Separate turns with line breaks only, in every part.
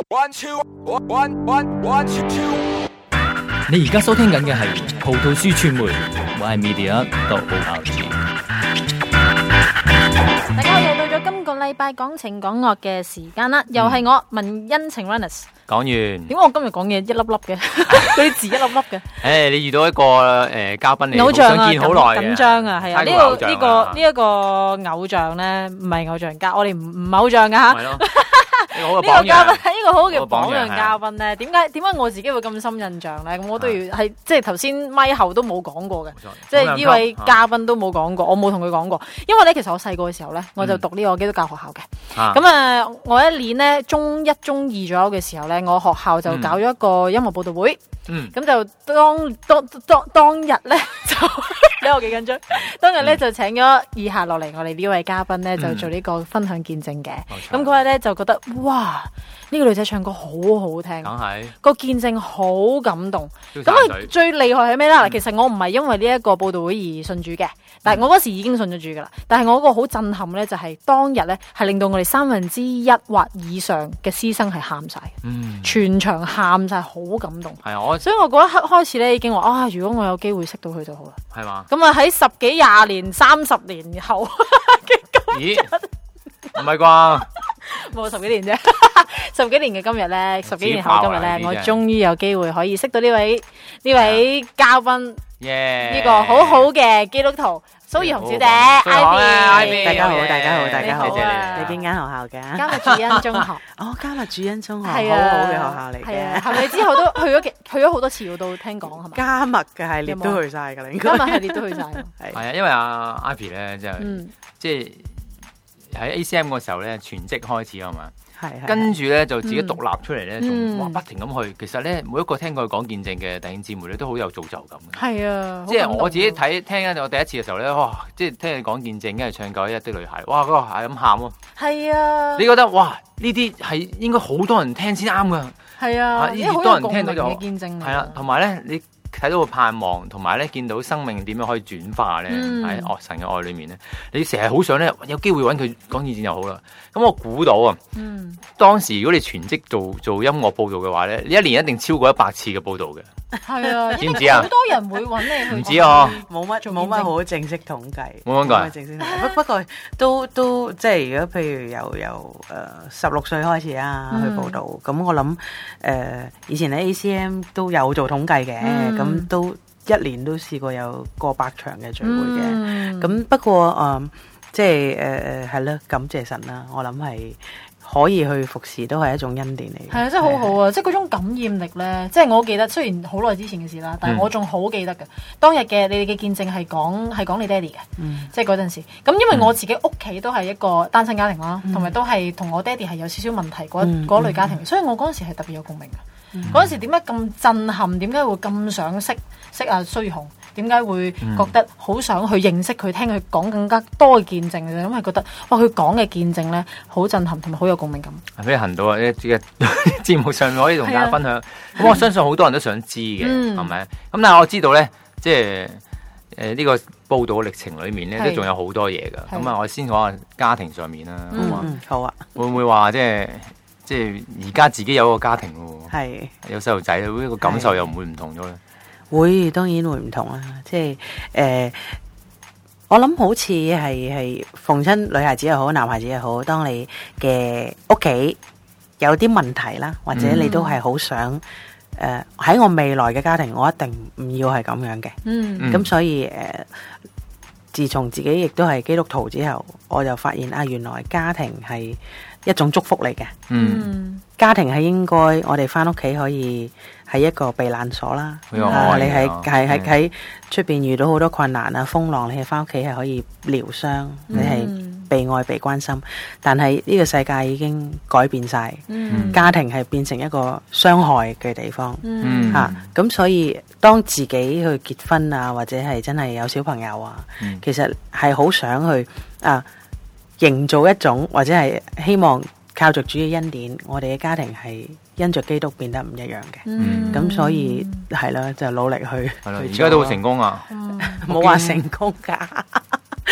你而家收聽緊嘅係葡萄樹傳媒，YMedia.org。
大家又到咗今個禮拜講情講樂嘅時間啦，又係我文欣情 Runners。
講完，
點解我今日講嘢一粒粒嘅？嗰啲字一粒粒嘅。
誒，你遇到一個嘉賓你好想見好耐嘅，
緊張啊，係啊，呢一個偶像咧，唔係偶像家，我哋唔偶像噶吓。呢個嘉賓，呢個好嘅榜樣嘉賓咧，點解我自己會咁深印象咧？咁我都要係即係頭先咪後都冇講過嘅，即係呢位嘉賓都冇講過，我冇同佢講過。因為咧，其實我細個嘅時候咧，我就讀呢個基督教學校嘅。咁我一年咧中一、中二左右嘅時候咧，我學校就搞咗一個音樂報道會。咁就當日咧就你我幾緊張，當日咧就請咗以下落嚟我哋呢位嘉賓咧就做呢個分享見證嘅。咁嗰日咧就覺得哇，呢個女仔唱歌好好聽，個見證好感動。咁啊最厲害係咩咧？其實我唔係因為呢一個報道會而信主嘅，但係我嗰時已經信咗主噶啦。但係我嗰個好震撼咧，就係當日咧係令到我哋1/3或以上嘅師生係喊晒，全場喊晒，好感動。所以我嗰一刻開始咧已經話啊，如果我有機會識到佢就好啦。係嘛？咁啊喺10幾20年、30年後嘅今日，
唔係啩？
冇10幾年啫，10幾年嘅今日咧，10幾年後今日咧，我終於有機會可以識到呢位嘉賓，呢個好好嘅基督徒蘇怡紅小姐 ，Ivy，
大家好，大家好，大家好，
謝謝
你邊間學校嘅？
迦密主恩中學。
哦，迦密主恩中學，
係
好好嘅學校嚟嘅。
係啊，係咪之後都去咗好多次？我都聽講係咪？
迦密嘅系列都去晒㗎啦，應該。
迦密系列都去晒。
係啊，因為阿 Ivy 咧，即係喺 ACM 嗰時候咧，全職開始啊嘛。跟住咧就自己獨立出嚟咧，仲不停咁去。其實咧，每一個聽過佢講見證嘅弟兄姊妹咧，都好有造就感嘅。係啊，即係我自己聽咧，我第一次嘅時候咧，哇！即係聽你講見證，跟住唱911的女孩，哇！嗰個係咁喊喎。係啊，你覺得哇？呢啲係應該好多人聽先啱㗎。係啊，越多人聽到就好。係啦，同埋咧你。睇到個盼望，同埋咧見到生命點樣可以轉化咧喺神嘅愛裏面咧，你成日好想咧有機會揾佢講見證就好啦。咁我估到啊，當時如果你全職做音樂報導嘅話咧，你一年一定超過100次嘅報導嘅。係啊，知唔知啊？好多人會揾你去。唔知啊，
冇乜好正式統計。
冇講過。
正式統計。不過都即係如果譬如由16歲開始啊去報導，咁我諗以前喺 ACM 都有做統計嘅。咁都一年都試過有過百場嘅聚會嘅，咁不過即係係咯，感謝神啦，我諗係可以去服侍都係一種恩典嚟嘅。係啊，真係好好啊！即係嗰種感染力咧，即係我記得，雖然好耐之前嘅事啦，但係我仲好記得嘅。當日嘅你哋嘅見證係講你爹哋嘅，即係嗰陣時。咁因為我自己屋企都係一個單親家庭啦，同埋都係同我爹哋係有少少問題嗰類家庭，所以我嗰陣時係特別有共鳴嘅。嗰陣時點解咁震撼？點解會咁想識阿蘇怡紅？點解會覺得好想去認識佢，聽佢講更加多嘅見證嘅？因為覺得哇，佢講嘅見證咧好震撼，同埋好有共鳴感。俾你行到啊！啲節目上面可以同大家分享。咁我相信好多人都想知嘅，係咪？咁但係我知道咧，即係呢個報道嘅歷程裏面咧，都仲有好多嘢噶。咁啊，我先講下家庭上面啦。 好啊。會
唔會話即係而家自己有一個家庭喎，
係
有細路仔，呢個感受又唔會唔同咗咧？
會，當然會唔同啦。即係我諗好似係逢親女孩子又好，男孩子又好，當你嘅屋企有啲問題啦，或者你都係好想喺我未來嘅家庭，我一定唔要係咁樣嘅。咁所以自從自己亦都係基督徒之後，我就發現啊，原來家庭係一種祝福嚟嘅。家庭係應該我哋翻屋企可以係一個避難所啦。你喺出邊遇到好多困難啊、風浪，你係翻屋企係可以療傷，你係被愛、被關心。但係呢個世界已經改變晒，家庭係變成一個傷害嘅地方。咁所以當自己去結婚啊，或者係真係有小朋友啊，其實係好想去營造一種，或者係希望靠着主嘅恩典，我哋嘅家庭係因着基督變得唔一樣嘅。咁所以係啦，就努力去。而
家都好成功啊！
冇話成功噶，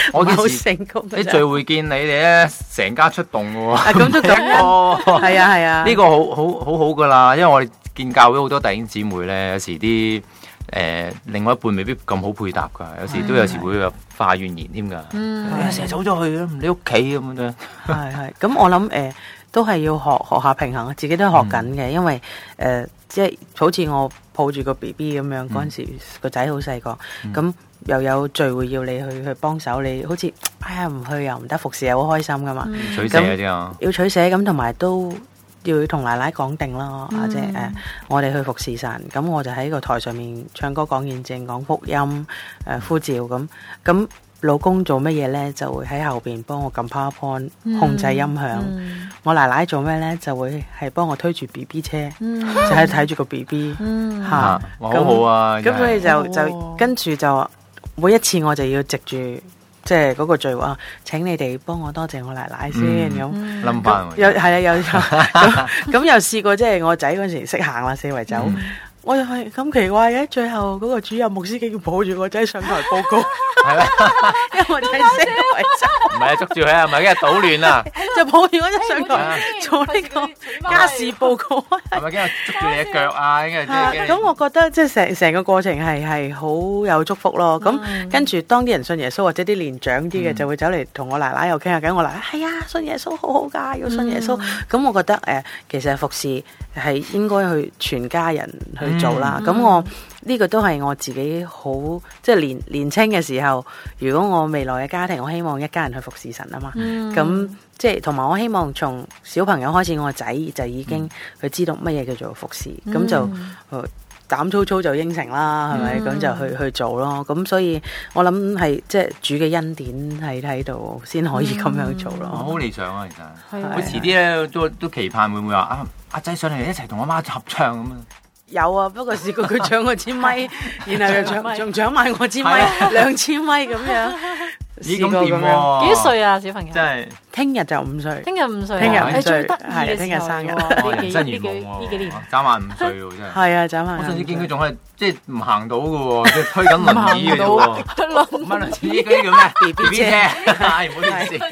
我
好成功。
啲聚會見你哋咧，成家出動嘅喎。
咁都咁啊！係啊係啊，
呢個好噶啦，因為我哋見教會好多弟兄姊妹咧，有時啲另外一半未必咁好配搭噶，有時會有化怨言添噶。成日走咗去唔理屋企咁樣。
係，咁我諗都係要學下平衡，自己都學緊嘅，因為即係好似我抱住個 BB 咁樣，嗰陣時個仔好細個，咁又有聚會要你去幫手，你好似唔去又唔得，服侍又好開心噶嘛，
取捨啫嘛，
要取捨咁，同埋都要同奶奶講定咯，即係我哋去服侍神，咁我就喺個台上面唱歌講見證講福音呼召咁。老公做乜嘢咧？就會喺後邊幫我撳 PowerPoint 控制音響。我奶奶做咩咧？就會係幫我推住 BB 車，就係睇住個 BB 嚇。
好好啊！
咁佢哋就跟住就每一次我就要藉住即係嗰個聚會請你哋幫我多謝我奶奶先咁。
冧翻
又係啊，又咁又試過，即係我仔嗰陣時識行啦，四圍走。我又係咁奇怪嘅，最後嗰個主任牧師竟然抱住個仔上台報告，
係啦，
因為我仔四圍走，
唔係捉住佢啊，唔係跟住搗亂啊，
就抱住我仔上台做呢個家事報告，
係咪跟住捉住你嘅腳啊？
咁我覺得即係成個過程係好有祝福咯。咁跟住當啲人信耶穌或者啲年長啲嘅就會走嚟同我奶奶又傾下偈，我奶奶係啊，信耶穌好好㗎，要信耶穌。咁我覺得其實服侍係應該去全家人去做啦，咁我呢個都係我自己好即係年青嘅時候，如果我未來嘅家庭，我希望一家人去服侍神啊嘛，咁即係同埋我希望從小朋友開始，我個仔就已經佢知道乜嘢叫做服侍，咁就膽粗粗就應承啦，係咪？咁就去做咯，咁所以我諗係即係主嘅恩典喺度先可以咁樣做咯。
好理想啊，其實佢遲啲咧都期盼會唔會話阿仔上嚟一齊同阿媽合唱咁啊？
有啊，不過試過佢搶我支咪，然後又仲搶埋我支咪，2支咪咁樣。
咦，咁掂喎？
幾多歲啊，小朋友？
真係
聽日就5歲。
聽日5歲。
聽日5歲。
最得意嘅
聽日生日。
呢幾年。
眨眼5歲喎，真係。
係啊，眨眼。
我上次見佢仲係即係唔行到嘅喎，即係推緊輪椅嘅啫喎。輪椅嗰啲叫咩 ？BB 車。唔好意思。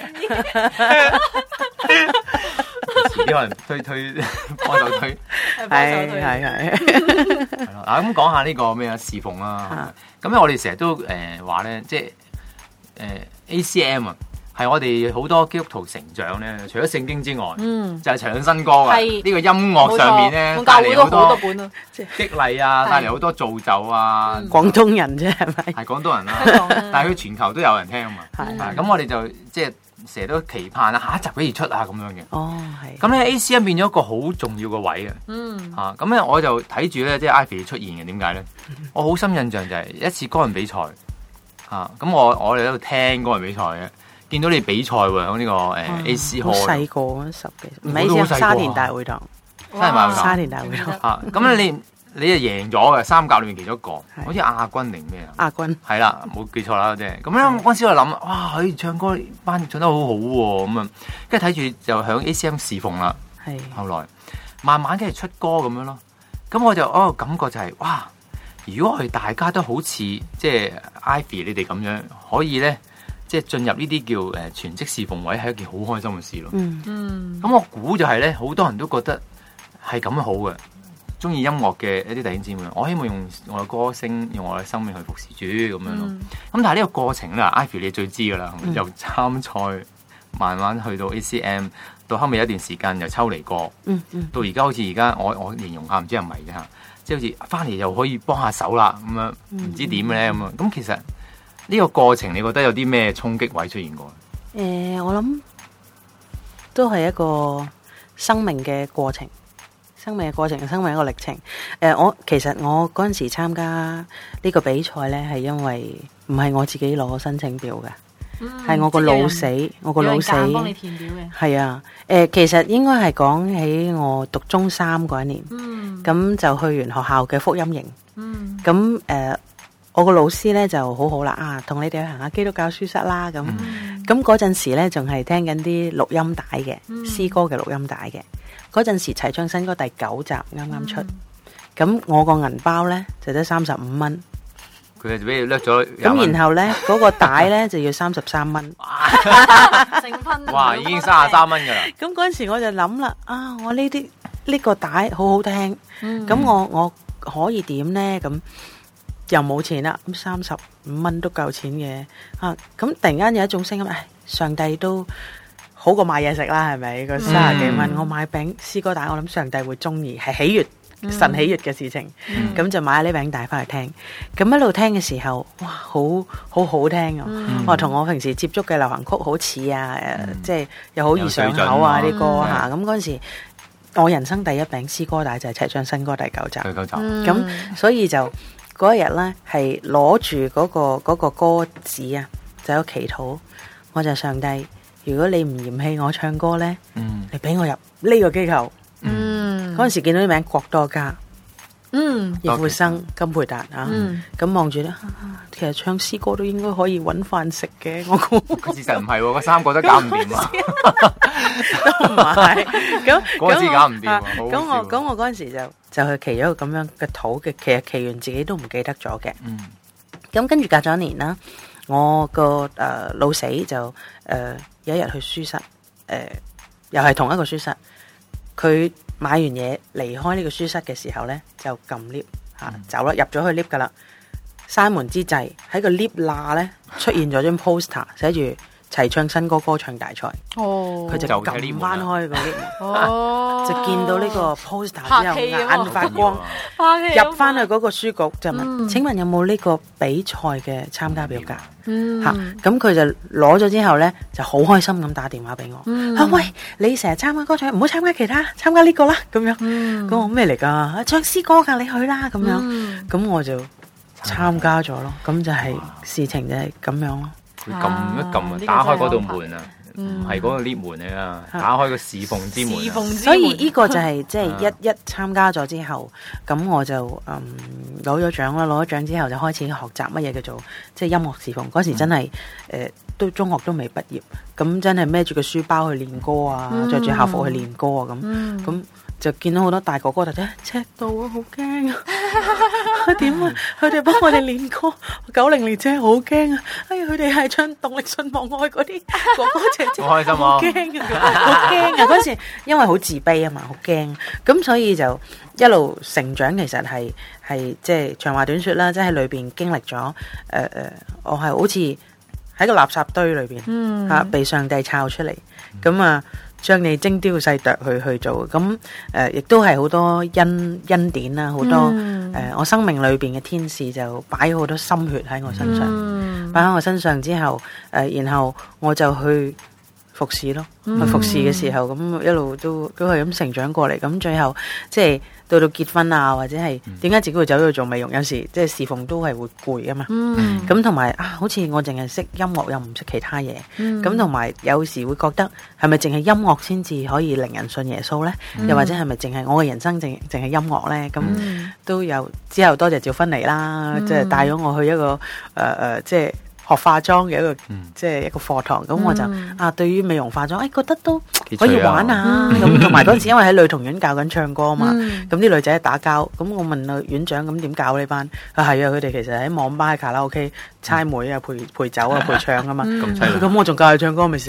遲啲可能推幫手推。
係。
係咯，嗱咁講下呢個咩啊侍奉啦。咁咧我哋成日都話咧，即係。ACM 啊，係我哋好多基督徒成長咧，除咗聖經之外，就係唱新歌啊。呢個音樂上面咧，帶嚟好多激勵啊，帶嚟好多造就啊。
廣東人啫，係咪？
係廣東人啦，但係佢全球都有人聽啊嘛。咁我哋就即係成日都期盼啊，下一集幾時出啊咁樣嘅。
哦，係。
咁咧 ACM 變咗一個好重要嘅位啊。咁咧我就睇住咧，即係 Ivy 出現嘅。點解咧？我好深印象就係一次歌人比賽。咁我哋喺度聽歌人比賽嘅，見到你比賽喎，喺呢個AC Hall。好細個啊，10幾，唔係沙田大會堂。沙田大會堂。咁你就贏咗嘅3甲裏面其中一個，好似亞軍定咩啊？亞軍。係啦，冇記錯啦，即係。咁樣嗰陣時我諗，哇！佢唱歌班唱得好好喎，咁啊，跟住睇住就響 ACM 侍奉啦。係。後來慢慢跟住出歌咁樣咯，咁我就感覺就係哇！如果我哋大家都好似即係 Ivy 你哋咁樣，可以咧即係進入呢啲叫全職侍奉位，係一件好開心嘅事咯。咁我估就係咧，好多人都覺得係咁好嘅，中意音樂嘅一啲弟兄姊妹，我希望用我嘅歌聲，用我嘅生命去服侍主咁樣咯。咁但係呢個過程咧，Ivy 你最知噶啦，由參賽慢慢去到 ACM， 到後尾有一段時間又抽離過，到而家好似而家我形容下，唔知係咪啫嚇。即係好似翻嚟又可以幫下手啦，咁樣唔知點咧咁啊！咁其實呢個過程，你覺得有啲咩衝擊位出現過？
我諗都係一個生命嘅過程，生命一個歷程。其實我嗰陣時參加呢個比賽咧，係因為唔係我自己攞申請表嘅。係我個老死，幫你填表嘅。係啊，其實應該係講起我讀中3嗰一年，咁就去完學校嘅福音營，咁我個老師咧就好好啦，同你哋去行下基督教書室啦，咁嗰陣時咧仲係聽緊啲錄音帶嘅，詩歌嘅錄音帶嘅，嗰陣時齊唱新歌第9集啱啱出，咁我個銀包咧就得35蚊。
佢就俾你掠咗。
咁然後咧嗰個帶咧就要33蚊。
成分
哇！已經33蚊㗎啦。
咁嗰陣時我就諗啦，我呢個帶好好聽，咁我可以點咧？咁又冇錢啦，咁35蚊都夠錢嘅。咁突然間有一種聲音，上帝都好過買嘢食啦，係咪？個30幾蚊，我買餅詩歌帶，我諗上帝會中意，係喜悅。神喜悅嘅事情，咁就買呢餅帶翻嚟聽，咁一路聽嘅時候，哇，好聽啊！我同我平時接觸嘅流行曲好似啊，即係又好易上口啊啲歌嚇。咁嗰陣時，我人生第一餅詩歌帶就係《齊唱新歌》第9集。咁所以就嗰一日咧，係攞住嗰個歌詞啊，就有祈禱。我就上帝，如果你唔嫌棄我唱歌咧，你俾我入呢個機構。嗰陣時見到啲名郭多嘉、葉富生、金培達啊，咁望住咧，其實唱詩歌都應該可以揾飯食嘅。我估
事實唔係喎，嗰3個都搞唔掂啊，
都唔係咁
嗰次搞唔掂。
咁我嗰陣時就去祈咗個咁樣嘅禱嘅，其實祈完自己都唔記得咗嘅。咁跟住隔咗一年啦，我個老死就有一日去書室，又係同一個書室。佢買完嘢離開呢個書室嘅時候咧，就撳 lift 走啦，入咗去 lift 噶啦。閂門之際，喺個 lift 罅咧出現咗張 poster， 寫住齊唱新歌歌唱大賽。佢就撳翻開個 lift，就見到呢個 poster 之後眼發光，入翻去嗰個書局就問：請問有冇呢個比賽嘅參加表格？咁佢就攞咗之後咧，就好開心咁打電話俾我。喂，你成日參加歌唱，唔好參加其他，參加呢個啦。咁樣，咁我咩嚟噶？唱詩歌噶，你去啦。咁樣，咁我就參加咗咯。咁就係事情就係咁樣咯。
佢撳一撳，打開嗰道門啊！唔係嗰個 lift 門嚟噶，打開個侍奉之門。
所以呢個就係即係一參加咗之後，咁我就攞咗獎啦。攞咗獎之後就開始學習乜嘢叫做即係音樂侍奉。嗰時真係都中學都未畢業，咁真係孭住個書包去練歌啊，着住校服去練歌啊，咁就見到好多大哥哥就赤道啊，好驚啊！點啊？佢哋幫我哋練歌，90年姐好驚啊！哎呀，佢哋係唱動力信望愛嗰啲哥哥姐姐，
好開心啊！
好驚啊！好驚啊！嗰時因為好自卑啊嘛，好驚，咁所以就一路成長，其實係即係長話短說啦，即係裏邊經歷咗我係好似喺個垃圾堆裏邊被上帝抄出嚟，咁啊。將你精雕細琢去做，咁亦都係好多恩典啦，好多我生命裏邊嘅天使就擺好多心血喺我身上，擺喺我身上之後，然後我就去服侍咯，去服侍嘅時候，咁一路都係咁成長過嚟，咁最後即係到結婚啊，或者係點解自己會走咗去做美容？有時即係侍奉都係會攰啊嘛，咁同埋好似我淨係識音樂又唔識其他嘢，咁同埋有時會覺得係咪淨係音樂先至可以令人信耶穌呢？又或者係咪淨係我嘅人生淨係音樂呢？咁都有之後多謝趙芬妮啦，即係帶咗我去一個即係學化妝嘅一個即係一個課堂，咁我就對於美容化妝覺得都可以玩啊，咁同埋嗰陣時因為喺女童院教緊唱歌啊嘛，咁啲女仔打交，咁我問個院長咁點教呢班？係啊，佢哋其實喺網吧、喺卡拉 OK 猜妹啊、陪酒啊、陪唱啊嘛，咁我仲教佢唱歌咪死？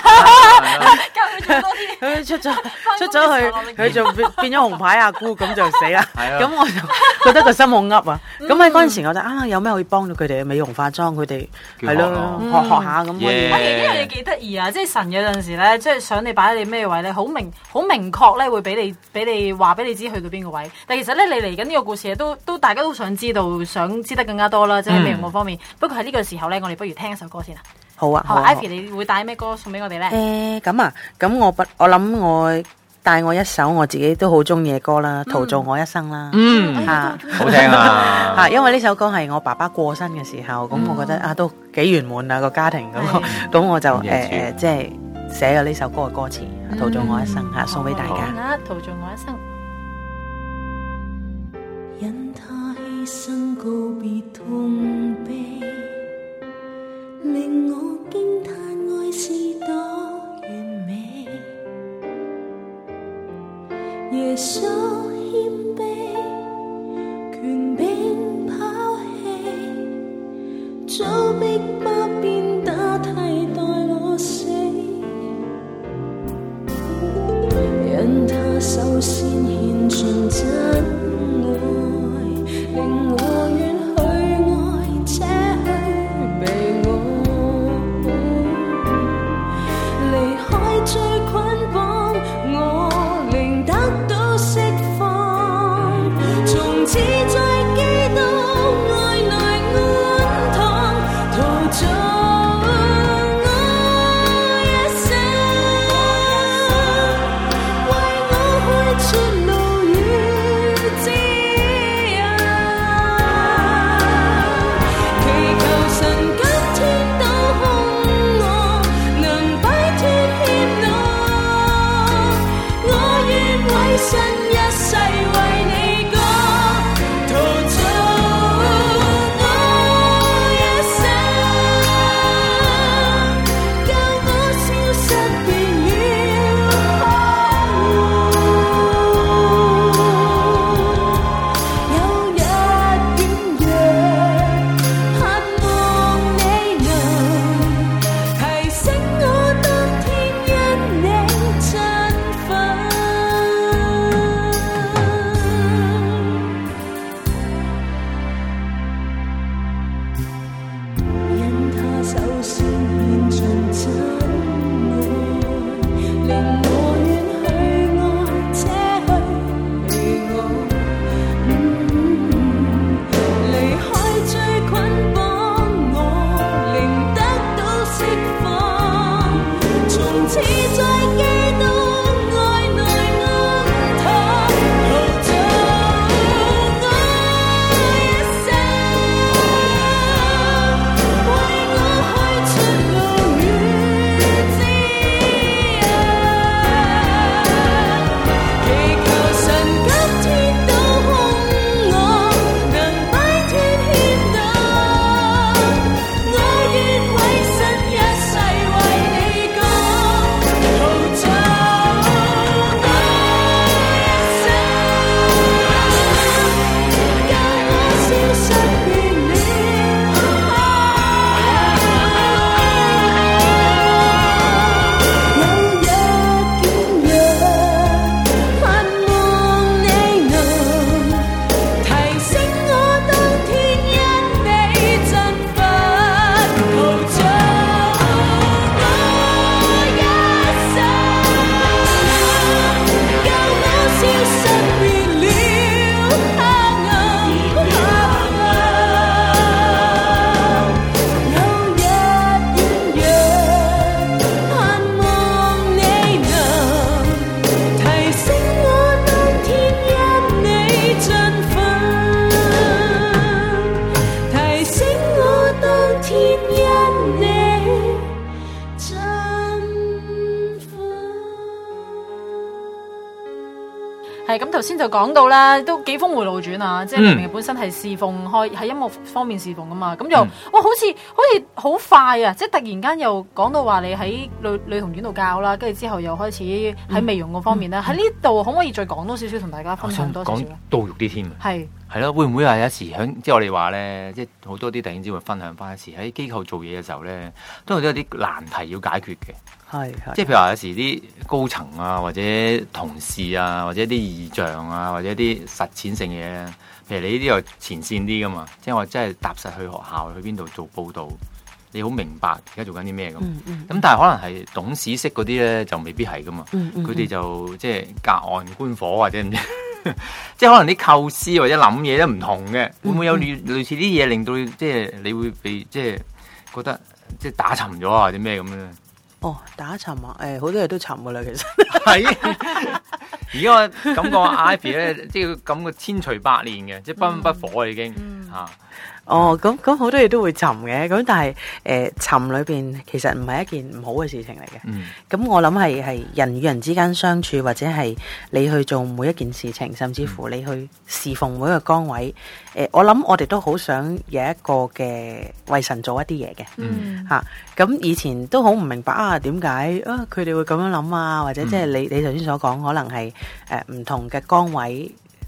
佢出咗去，佢就變咗紅牌阿姑，咁就死啦。咁我就覺得個心好噏啊。咁喺嗰陣時我就有咩可以幫到佢哋美容化妝，佢哋係咯學下咁。
呢樣嘢幾得意啊！即係神有陣時咧，即係想你擺喺你咩位咧，好明確咧，會俾你話俾你知去到邊個位。但其實咧，你嚟緊呢個故事都大家都想知道，想知得更加多啦，即係美容嗰方面。不過喺呢個時候咧，我哋不如聽一首歌先啦。
好啊
，Ivy，你會帶咩歌送俾我哋咧？
咁我諗我帶我一首我自己都好中意嘅歌啦，《陶造我一生》啦，
好聽啊！
因為呢首歌係我爸爸過身嘅時候，咁我覺得都幾圓滿啊個家庭咁我就即係寫咗呢首歌嘅歌詞，《陶造我一生》送俾大家。
陶造我一生。
因他犧牲告別痛悲，令我驚嘆愛是多完美。耶穌謙卑，權柄拋棄， 早逼巴變打替代我死，因他首先獻盡真愛，令我願去愛，且去被我離開最捆綁，我令得到釋放，從此在基督愛內安躺，陶造我一生，為我開出路與指引，祈求神今天都控我，能擺脫牽弄，我願委身一世為你歌，陶造我一生，教我消失變了有日軟弱，盼望你能提醒我當天因你振奮，因他首先獻盡真愛，令我願去愛，且去被我離開最捆綁，我令得到釋放，從此在基督愛內安躺，陶造我一生，為我開出路與指引，祈求神今天都控我，能擺脫牽動，我願委身一世為你歌，陶造我一生，教我消失變了有日軟弱，盼望你能提醒我當天因你振奮，陶造我一生，教我消失變了黑暗，有日軟弱，盼望你能提醒我當天因你振奮，提醒我當天因你振奮。
係咁，頭先就講到啦，都幾峰迴路轉啊！即係明明本身係侍奉開喺音樂方面侍奉噶嘛，咁就哇好似好快啊！即係突然間又講到話你喺女童院度教啦，跟住之後又開始喺美容嗰方面咧。喺呢度可唔可以再講多少少同大家分享多少少
講
咧？
到肉啲添啊！
係
係咯，會唔會話有時響即係我哋話咧，即係好多啲弟兄姊妹分享翻一時喺機構做嘢嘅時候咧，都有啲難題要解決嘅。
係
即係譬如話有時啲高層啊，或者同事啊，或者啲異象啊，或者啲實踐性嘢咧，譬如你呢啲又前線啲噶嘛，即係我真係踏實去學校去邊度做報導，你好明白而家做緊啲咩咁。咁但係可能係董事式嗰啲咧就未必係噶嘛，佢哋就即係隔岸觀火或者唔知。即係可能啲構思或者諗嘢都唔同嘅，會唔會有類似啲嘢令到即係你會被即係覺得即係打沉咗啊，或者咩咁咧？
哦，打沉啊！好多嘢都沉噶啦，其實
係。而家我感覺 Ivy 咧，即係感覺千錘百煉嘅，即係不溫不火已經嚇。
哦，咁好多嘢都會沉嘅，咁但係沉裏邊其實唔係一件唔好嘅事情嚟嘅。咁我諗係人與人之間相處，或者係你去做每一件事情，甚至乎你去侍奉每一個崗位。我諗我哋都好想有一個嘅為神做一啲嘢嘅。嚇，咁以前都好唔明白啊，點解啊佢哋會咁樣諗啊？或者即係你頭先所講，可能係唔同嘅崗位。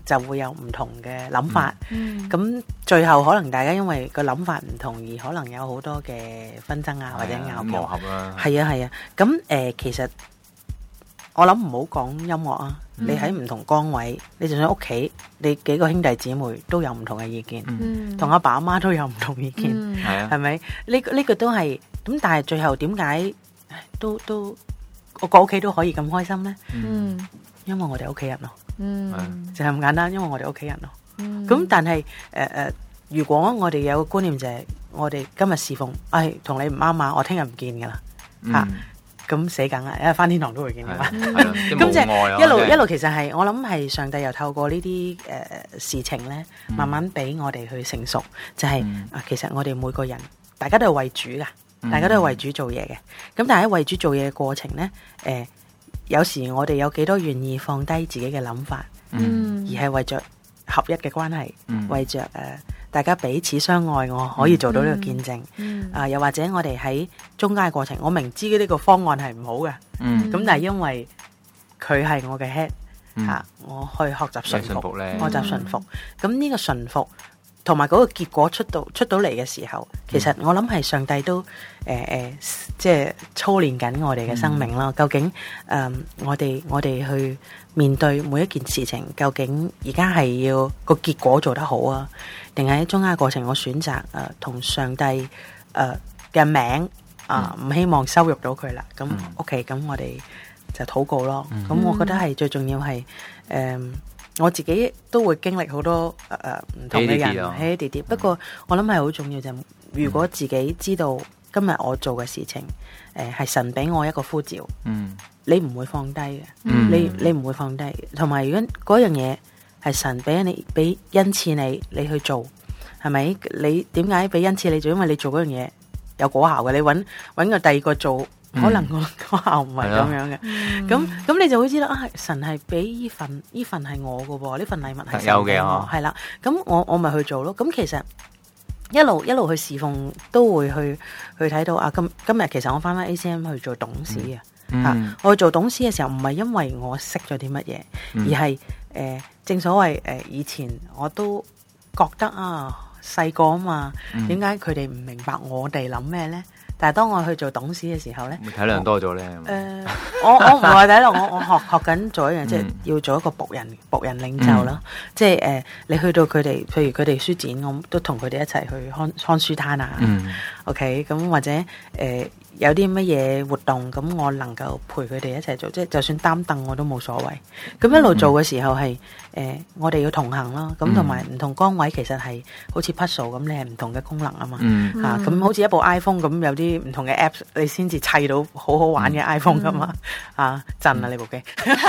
就會有唔同嘅諗法。咁最後可能大家因為個諗法唔同而可能有好多嘅紛爭啊，或者拗
磨合啦。
係啊。咁其實我諗唔好講音樂啊，你喺唔同崗位，你就算屋企，你幾個兄弟姊妹都有唔同嘅意見，同阿爸阿媽都有唔同意見，係咪？呢個都係咁，但係最後點解都我個屋企都可以咁開心咧？因為我哋屋企人咯，就係咁簡單，因為我哋屋企人咯。咁但係如果我哋有個觀念就係，我哋今日侍奉，同你唔啱啊，我聽日唔見噶啦嚇。咁死梗啦，因為返天堂都會見嘅嘛。咁即係一路其實係我諗係上帝又透過呢啲事情咧，慢慢俾我哋去成熟。就係其實我哋每個人大家都係為主噶，大家都係為主做嘢嘅。咁但係喺為主做嘢嘅過程咧，有時我哋有幾多願意放低自己嘅諗法，而係為着合一嘅關係，為着大家彼此相愛，我可以做到呢個見證。又或者我哋喺中間嘅過程，我明知呢個方案係唔好嘅，咁但係因為佢係我嘅 head，我去學習順服，學習順服。咁呢個順服同埋嗰個結果出到嚟嘅時候，其實我諗係上帝都即係操練緊我哋嘅生命啦。究竟我哋去面對每一件事情，究竟而家係要個結果做得好啊，定係喺中間嘅過程我選擇同上帝嘅名唔希望羞辱到佢啦。咁 OK，咁我哋就禱告咯。咁我覺得係最重要係我自己都會經歷好多唔同嘅人起起跌跌。不過我諗係好重要就係，如果自己知道今日我做嘅事情係神俾我一個呼召，你唔會放低嘅，你唔會放低。同埋如果嗰樣嘢係神俾恩賜你去做，係咪？你點解俾恩賜你做？因為你做嗰樣嘢有果效嘅。你揾個第二個做，可能個果效唔係咁樣嘅。咁你就會知道神係俾呢份係我嘅喎，呢份禮物係有嘅，係啦。咁我咪去做咯。咁其實一路去侍奉，都會去睇到今日其實我翻 ACM 去做董事我去做董事嘅時候，唔係因為我識咗啲乜嘢，而係正所謂以前我都覺得細個啊嘛，點解佢哋唔明白我哋諗咩咧？但係當我去做董事嘅時候咧，
體諒多咗咧。
我唔係體諒，我學緊做一樣，即係要做一個僕人領袖啦。即係你去到佢哋，譬如佢哋書展，我都同佢哋一齊去看書攤啊。OK， 咁或者有啲乜嘢活動，咁我能夠陪佢哋一齊做，即係就算擔凳我都冇所謂。咁一路做嘅時候係我哋要同行咯。咁同埋唔同崗位其實係好似 puzzle 咁，你係唔同嘅功能啊嘛。咁好似一部 iPhone 咁，有啲唔同嘅 apps，你先至砌到好好玩嘅 iPhone 噶嘛。震啊你部機，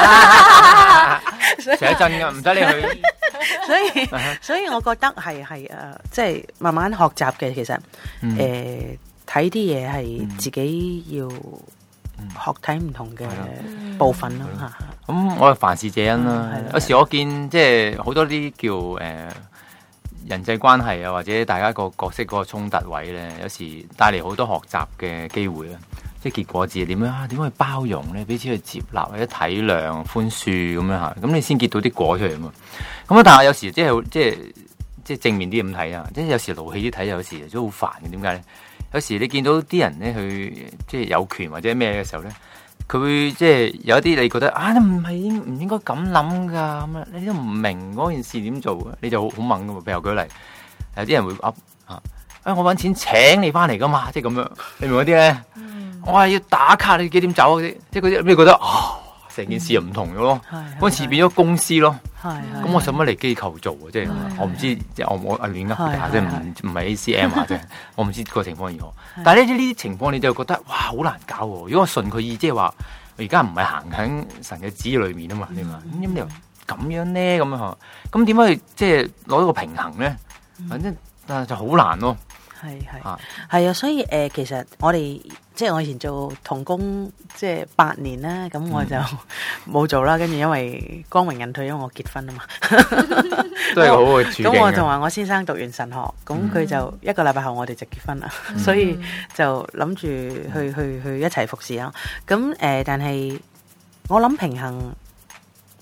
成日震㗎，唔使你去。
所以我覺得係即係慢慢學習嘅。其實睇啲嘢係自己要學睇唔同嘅部分咯嚇。
咁我係凡事謝恩啦。有時我見即係好多啲叫人際關係啊，或者大家個角色嗰個衝突位咧，有時帶嚟好多學習嘅機會啦。即係結果自己點樣點去包容咧，彼此去接納或者體諒、寬恕咁樣嚇，咁你先結到啲果出嚟嘛。咁但係有時即係正面啲咁睇啊，即係有時勞氣啲睇，有時都好煩嘅。點解咧？有時你見到啲人咧，佢即係有權或者咩嘅時候咧，佢會即係有一啲你覺得都唔應該咁諗㗎咁啊，你都唔明嗰件事點做，你就好猛㗎嘛。譬如舉例，有啲人會噏我揾錢請你翻嚟㗎嘛，即係咁樣，你明嗰啲咧？我係要打卡，你幾點走嗰啲，即係嗰啲你覺得成件事又唔同咗咯。嗰次變咗公司咯。咁我使乜嚟機構做啊？即係我唔知，即係我亂噏，即係唔係 ACM 啊？即係我唔知個情況如何。但係呢啲情況你就覺得哇好難搞喎！如果我順佢意，即係話我而家唔係行喺神嘅旨意裏面啊嘛，點啊？咁你又咁樣咧？咁樣嚇，咁點解去即係攞一個平衡咧？反正就好難咯。
係啊，所以其實我哋即係我以前做同工即係8年啦，咁我就冇做啦。跟住因為光榮引退，因為我結婚啊嘛，
都係好嘅處境。
咁我同埋我先生讀完神學，咁佢就1個禮拜後我哋就結婚啦，所以就諗住去一齊服侍啦。咁但係我諗平衡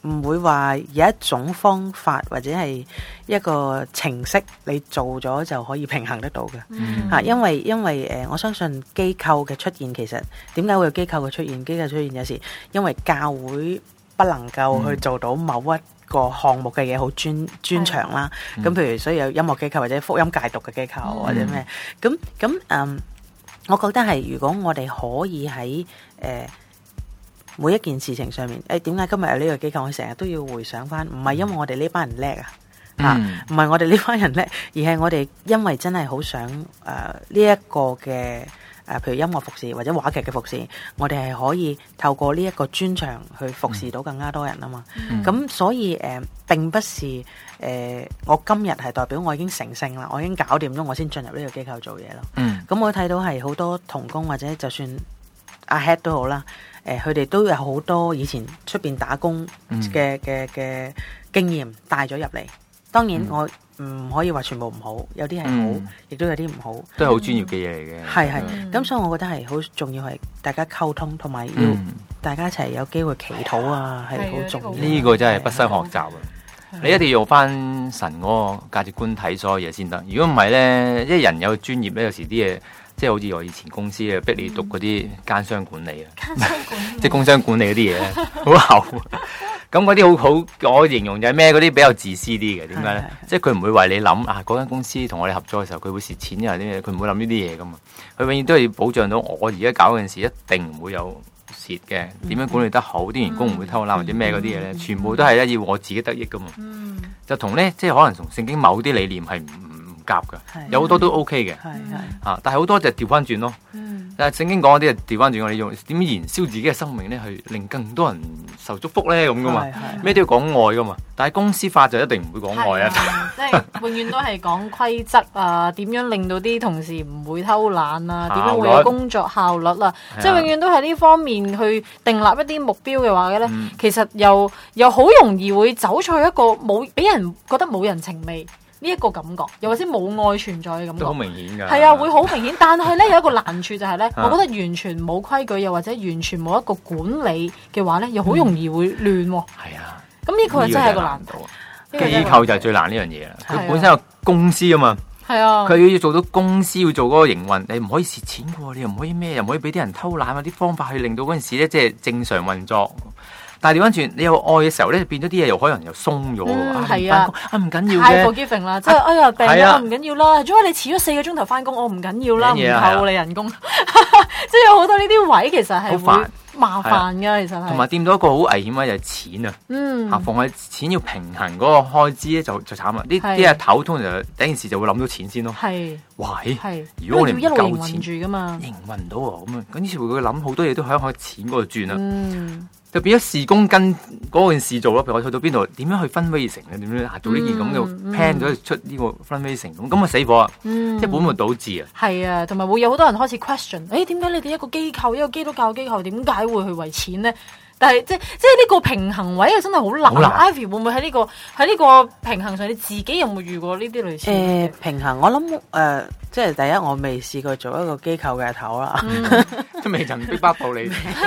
唔會話有一種方法或者係一個程式你做咗就可以平衡得到嘅。因為我相信機構嘅出現，其實點解會有機構嘅出現？機構出現有時因為教會不能夠去做到某一個項目嘅嘢好專長啦。咁譬如所以有音樂機構或者福音戒毒嘅機構或者咩咁我覺得係如果我哋可以喺每一件事情上面，點解今日有呢個機構？我成日都要回想翻，唔係因為我哋呢班人叻唔係我哋呢班人叻，而係我哋因為真係好想呢一個嘅譬如音樂服侍或者話劇嘅服侍，我哋係可以透過呢一個專長去服侍到更加多人啊嘛。咁所以並不是我今日係代表我已經成聖啦，我已經搞掂咗，我先進入呢個機構做嘢咯。咁我睇到係好多同工或者就算阿 head 都好啦。佢哋都有好多以前出邊打工嘅經驗帶咗入嚟。當然我唔可以話全部唔好，有啲係好，亦都有啲唔好，
都係好專業嘅嘢嚟嘅。
係咁，所以我覺得係好重要係大家溝通，同埋要大家一齊有機會祈禱啊，係好重要。
呢個真係不失學習啊！你一定要用翻神嗰個價值觀睇所有嘢先得。如果唔係咧，即係人有專業咧，有時啲嘢。即係好似我以前公司啊，逼你讀嗰啲奸商管理啊，即係工商管理嗰啲嘢咧，好厚。咁嗰啲好，我形容就係咩？嗰啲比較自私啲嘅。點解咧？即係佢唔會為你諗嗰間公司同我哋合作嘅時候，佢會蝕錢啊啲嘢，佢唔會諗呢啲嘢噶嘛。佢永遠都係要保障到我而家搞嗰陣時一定唔會有蝕嘅。點樣管理得好，啲員工唔會偷懶或者咩嗰啲嘢咧，全部都係咧要我自己得益噶嘛。就同咧，即係可能同聖經某啲理念係唔夾噶，有好多都 OK 嘅，但係好多就調翻轉咯。但係聖經講嗰啲就調翻轉，我哋用點燃燒自己嘅生命咧，去令更多人受祝福咧咁噶嘛。咩都要講愛噶嘛，但係公司法就一定唔會講愛啊。
即係永遠都係講規則啊，點樣令到啲同事唔會偷懶啊，點樣會有工作效率啊，即係永遠都係呢方面去訂立一啲目標嘅話咧，其實又好容易會走錯一個冇俾人覺得冇人情味。呢一個感覺，又或者冇愛存在嘅感覺，
都好明顯㗎。
係啊，會好明顯。但係咧有一個難處就係咧，我覺得完全冇規矩，又或者完全冇一個管理嘅話咧，又好容易會亂喎。係啊，咁呢個真係一個難度。
機構就係最難呢樣嘢啦。佢本身有公司啊嘛。
係啊。佢
要做到公司要做嗰個營運，你唔可以蝕錢嘅喎，你又唔可以咩，又唔可以俾啲人偷懶啊啲方法去令到嗰陣時咧即係正常運作。但係調翻轉，你有愛嘅時候咧，變咗啲嘢又可能又鬆咗喎。係啊，唔緊要嘅。
太 forgiving 啦，即係哎呀病咗唔緊要啦，總之你遲咗4個鐘頭翻工，我唔緊要啦，唔扣你人工。即係有好多呢啲位其實係好麻煩㗎，其實係。同
埋掂到一個好危險嘅就係錢啊。逢係錢要平衡嗰個開支咧，就慘啦。啲阿頭通常第一件事就會諗到錢先咯。係。喂，如果我哋唔夠錢
住㗎嘛，
營運唔到喎，咁啊，咁於是會諗好多嘢都喺錢嗰度轉啦。就變咗事工跟嗰件事做咯，譬如我去到邊度，點樣去分威成咧？點樣做呢件咁嘅 plan 咗出呢個分威成咁啊死火啊！即係本末倒置啊！
係啊，同埋會有好多人開始 question，點解你哋一個機構，一個基督教機構，點解會去為錢咧？但係即係呢個平衡位真係好難。Ivy 會唔會喺呢個平衡上，你自己有冇遇過呢啲類似？
平衡我諗即係第一，我未試過做一個機構嘅頭啦，
都未曾逼迫到你。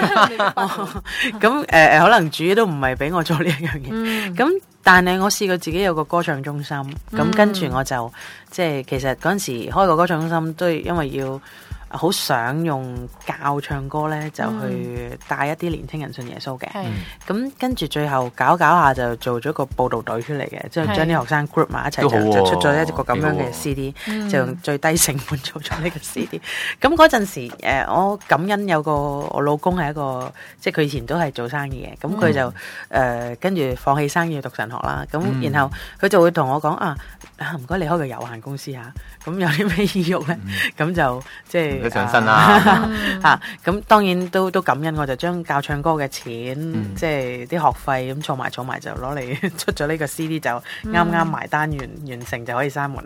咁可能主都唔係俾我做呢一樣嘢。咁但係我試過自己有個歌唱中心，咁跟住我就即係其實嗰陣時開個歌唱中心都因為要。好想用教唱歌咧，就去帶一啲年輕人信耶穌嘅。咁跟住最後搞下就做咗個報道隊出嚟嘅，即係將啲學生 group 埋一齊就出咗一個咁樣嘅 CD，就用最低成本做咗呢個 CD。咁嗰陣時我感恩有個我老公係一個，即係佢以前都係做生意嘅，咁佢就跟住放棄生意去讀神學啦。咁然後佢就會同我講唔該你開個有限公司嚇，咁有啲咩意欲咧？咁就即係
上身啦
咁當然都感恩，我就將教唱歌嘅錢，即係啲學費咁儲埋就攞嚟出咗呢個 CD， 就啱埋單完成就可以閂門。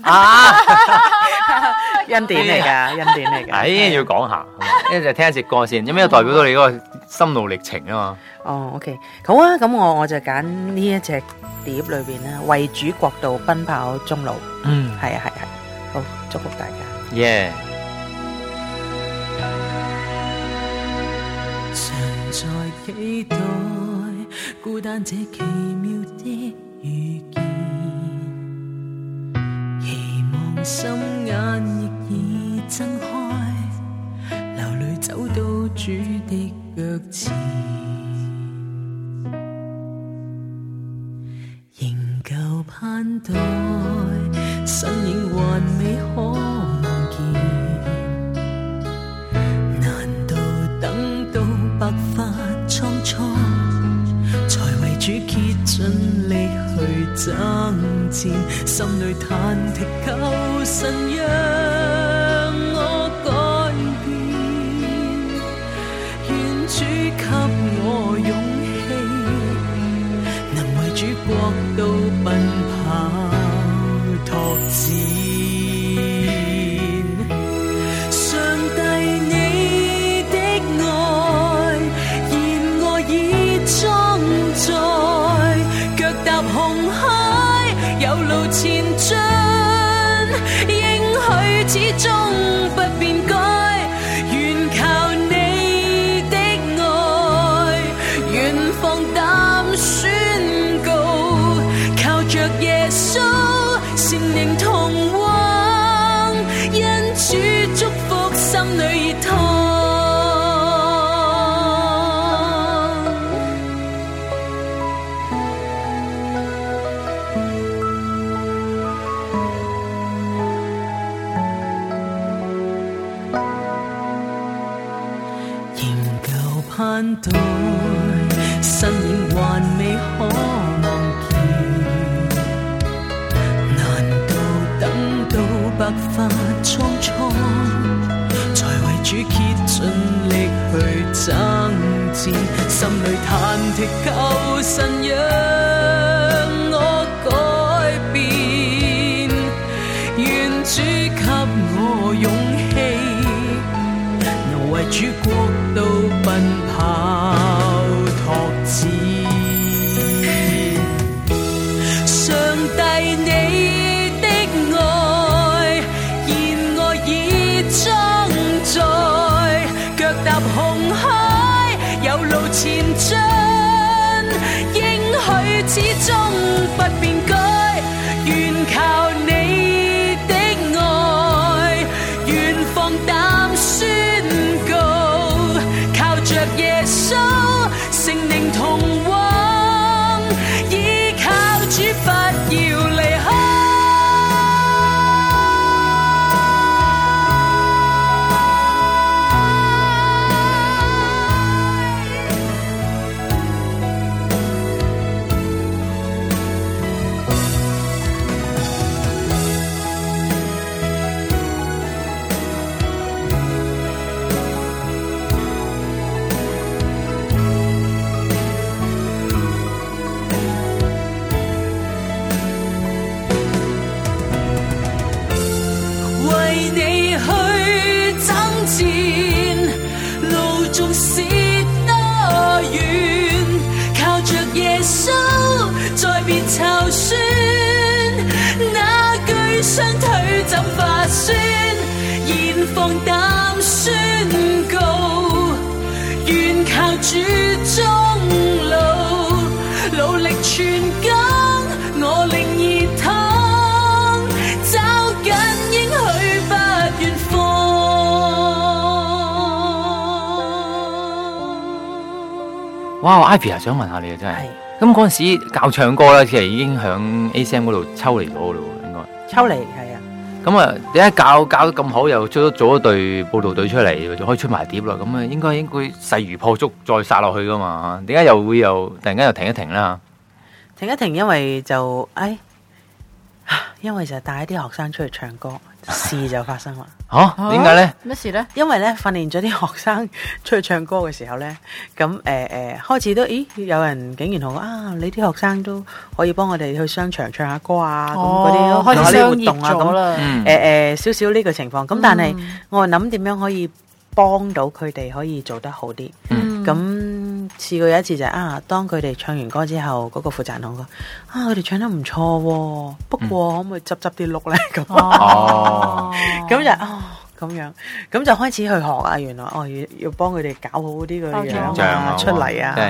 恩典嚟㗎，恩典嚟㗎。
要講下，一就聽一隻歌先，有咩代表到你嗰個心路歷程啊嘛？
哦，OK， 好啊，咁我就揀呢一隻碟裏邊啦，為主國度奔跑中路。係啊，好，祝福大家。
耶！
常在期待孤單這奇妙的遇見，期望心眼亦已睜開，流淚走到主的腳前，仍舊盼待身影還未可望見，難道等到白髮蒼蒼，才為主竭盡力去爭戰，心裏忐忑求神讓我改變，願主給我勇氣，能為主國度奔跑拓展。上帝你的愛，現我已裝載，腳踏紅海，有路前進，應許始終不變改，願靠你的愛，願放膽宣告，靠着耶穌聖靈同往，因主祝福心裏熱燙。仍舊盼待，身影還未可望見，難道等到白髮蒼蒼，才為主竭盡力去爭戰，心裏忐忑求神讓我改變，願主給我勇氣，能為主國度奔跑拓展。上帝你的愛，現我已裝載，腳踏紅海，有路前進，應許始終不變改，願靠你的愛，願放膽宣告，靠着耶穌聖靈同往，依靠主不要離開。為你去爭戰，路縱是多遠，靠着耶穌再別籌算，那具雙腿怎發酸，現放膽宣告，願靠主終路，努力全更我靈熱燙，找緊應許不願放。
哇 ，Ivy 啊，想問下你啊，真係。咁嗰陣時教唱歌咧，其實已經響 ACM 嗰度抽離咗咯喎，應該。
抽離係啊。
咁啊，點解教得咁好，又組咗隊報道隊出嚟，就可以出埋碟啦？咁啊，應該勢如破竹，再殺落去噶嘛？點解又突然間又停一停啦？
停一停，因為就帶啲學生出去唱歌，事就發生啦。
嚇？點解咧？
咩事咧？
因為咧訓練咗啲學生出去唱歌嘅時候咧，咁開始都有人竟然同我你啲學生都可以幫我哋去商場唱下歌啊，咁嗰啲
開始
啲活動啊，
咁
少少呢個情況。咁但係我諗點樣可以幫到佢哋可以做得好啲？咁試過有一次就當佢哋唱完歌之後，嗰個負責人同我講佢哋唱得唔錯喎，不過可唔可以執啲碌咧？咁咁就咁樣，咁就開始去學啊。原來要幫佢哋搞好啲個樣出嚟啊。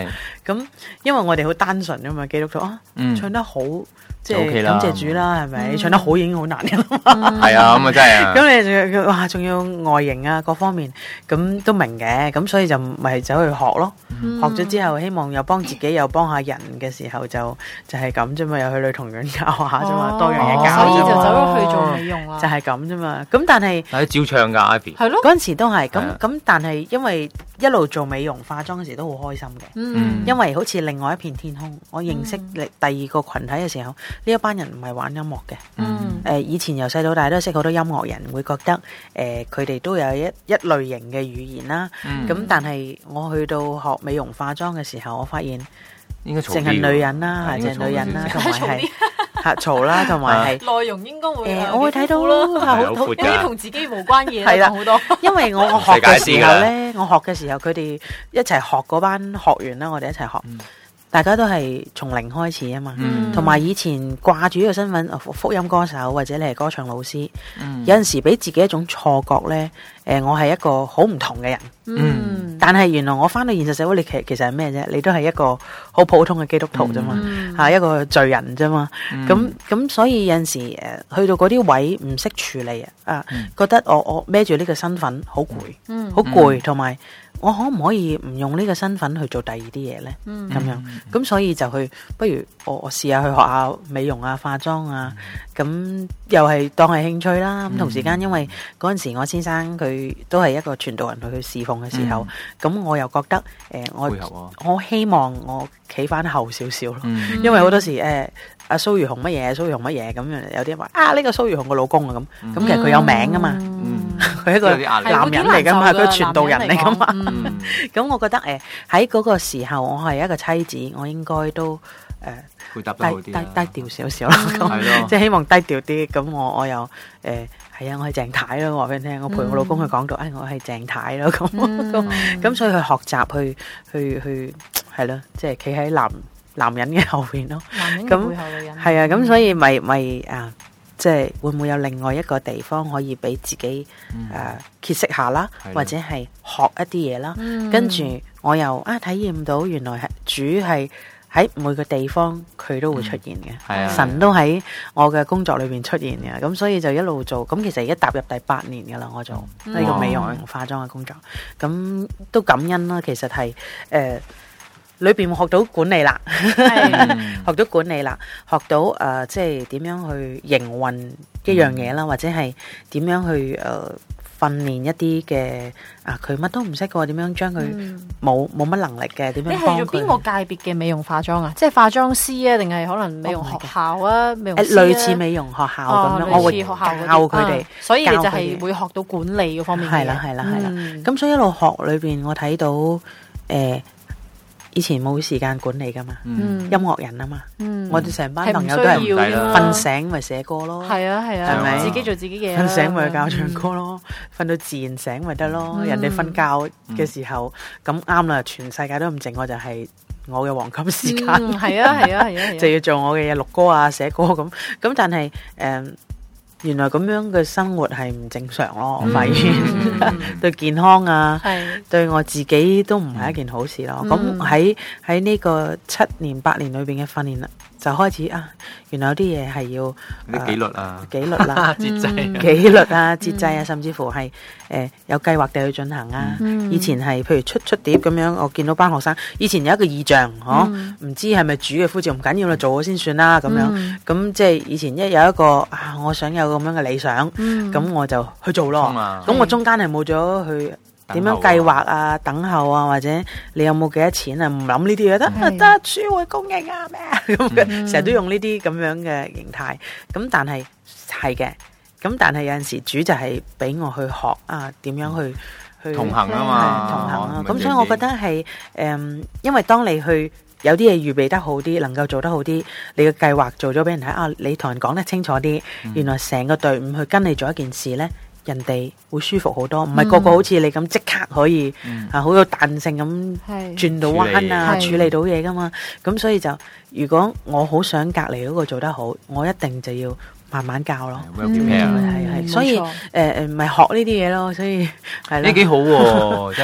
咁因為我哋好單純啊嘛，基督徒唱得好。即係感謝主啦，係咪？唱得好已經好難嘅啦嘛。
係啊，咁啊真係啊。
咁你仲要外形啊，各方面咁都明嘅，咁所以就咪走去學咯。學咗之後，希望又幫自己又幫下人嘅時候，就係咁啫嘛。又去女童院教下啫嘛，多樣嘢教。
所以就走咗去做美容啦。
就係咁啫嘛。咁但係
照唱㗎 Ivy。係咯。
嗰陣時都係咁，但係因為一路做美容化妝嘅時都好開心嘅。因為好似另外一片天空，我認識第二個群體嘅時候。呢一班人唔係玩音樂嘅，以前由細到大都識好多音樂人，會覺得佢哋都有一類型嘅語言啦。咁但係我去到學美容化妝嘅時候，我發現淨係女人啦，淨係女人啦，同埋係嚇嘈啦，同埋係
內容應該會
我會睇到
好有啲同自己無關嘢係啦好多。因為
我學嘅時候咧，佢哋一齊學嗰班學員啦，我哋一齊學。大家都係從零開始啊嘛，同埋以前掛住呢個身份，福音歌手或者你係歌唱老師，有陣時俾自己一種錯覺咧，我係一個好唔同嘅人，但係原來我翻到現實社會，你其實係咩啫？你都係一個好普通嘅基督徒啫嘛，一個罪人啫嘛，咁所以有陣時去到嗰啲位唔識處理覺得我孭住呢個身份好攰，好攰，同埋。我可唔可以唔用呢個身份去做第二啲嘢呢？咁樣咁所以就去，不如我試下去學下美容啊、化妝啊，咁又係當係興趣啦。咁同時間，因為嗰陣時我先生佢都係一個傳道人去侍奉嘅時候，咁我又覺得我希望我企翻後少少咯，因為好多時阿蘇如紅乜嘢，蘇如紅乜嘢咁樣，有啲人話呢個蘇如紅個老公啊咁其實佢有名噶嘛，佢一個男人嚟噶嘛，佢傳道人嚟噶嘛，咁我覺得喺嗰個時候，我係一個妻子，我應該都
回答得好啲，
低調少少啦，咁即係希望低調啲，咁我又係啊，我係鄭太咯，我話俾你聽，我陪我老公去講到，我係鄭太咯，咁所以去學習去係咯，即係企喺男人嘅後邊咯，咁係啊，咁所以咪即係會唔會有另外一個地方可以俾自己歇息下啦，或者係學一啲嘢啦，跟住我又體驗到原來係主係喺每個地方佢都會出現嘅，神都喺我嘅工作裏邊出現嘅，咁所以就一路做，咁其實而家踏入第8年噶啦，我做呢個美容化妝嘅工作，咁都感恩啦，其實係裏邊學到管理啦，學到管理啦，學到即係點樣去營運一樣嘢啦，或者係點樣去訓練一啲嘅佢乜都唔識嘅，點樣將佢冇乜能力嘅，點樣幫佢？你係做邊個界別嘅美容化妝啊？即係化妝師啊，定係可能美容學校啊？美容師類似美容學校咁樣，我會教佢哋，所以你就係會學到管理嗰方面嘅嘢。係啦。咁所以一路學裏邊，我睇到以前冇時間管理噶嘛，音樂人啊嘛，我哋成班朋友都係瞓醒咪寫歌咯，係啊，係咪自己做自己嘅？瞓醒咪教唱歌咯，瞓到自然醒咪得咯。人哋瞓覺嘅時候咁啱啦，全世界都咁靜，我就係我嘅黃金時間。係啊，就要做我嘅嘢，錄歌啊，寫歌咁。但係原來咁樣嘅生活係唔正常咯，我發現對健康啊，對我自己都唔係一件好事咯。咁喺呢個7年8年裏邊嘅訓練啦，就開始原來有啲嘢係要紀律啦、節制、紀律啊、節制啊，甚至乎係有計劃地去進行啊。以前係譬如出碟咁樣，我見到班學生以前有一個意象，唔知係咪主嘅呼召，唔緊要啦，做咗先算啦咁樣。咁即係以前有一個我想有咁樣嘅理想，咁我就去做咯。咁我中間係冇咗去點樣計劃啊、等候啊，或者你有冇幾多錢啊？唔諗呢啲嘢得主會供應啊咩咁，成日都用呢啲咁樣嘅形態。咁但係係嘅，咁但係有陣時主就係俾我去學點樣去同行啊嘛，同行啊。咁所以我覺得係因為當你去有啲嘢預備得好啲，能夠做得好啲，你嘅計劃做咗俾人睇你同人講得清楚啲，原來成個隊伍去跟你做一件事呢，人哋會舒服好多，唔係個個好似你咁即刻可以好有彈性咁轉到彎啊，處理到嘢噶嘛。咁所以就如果我好想隔離嗰個做得好，我一定就要慢慢教咯。係，所以咪學呢啲嘢咯。所以係咯，呢幾好喎，真係。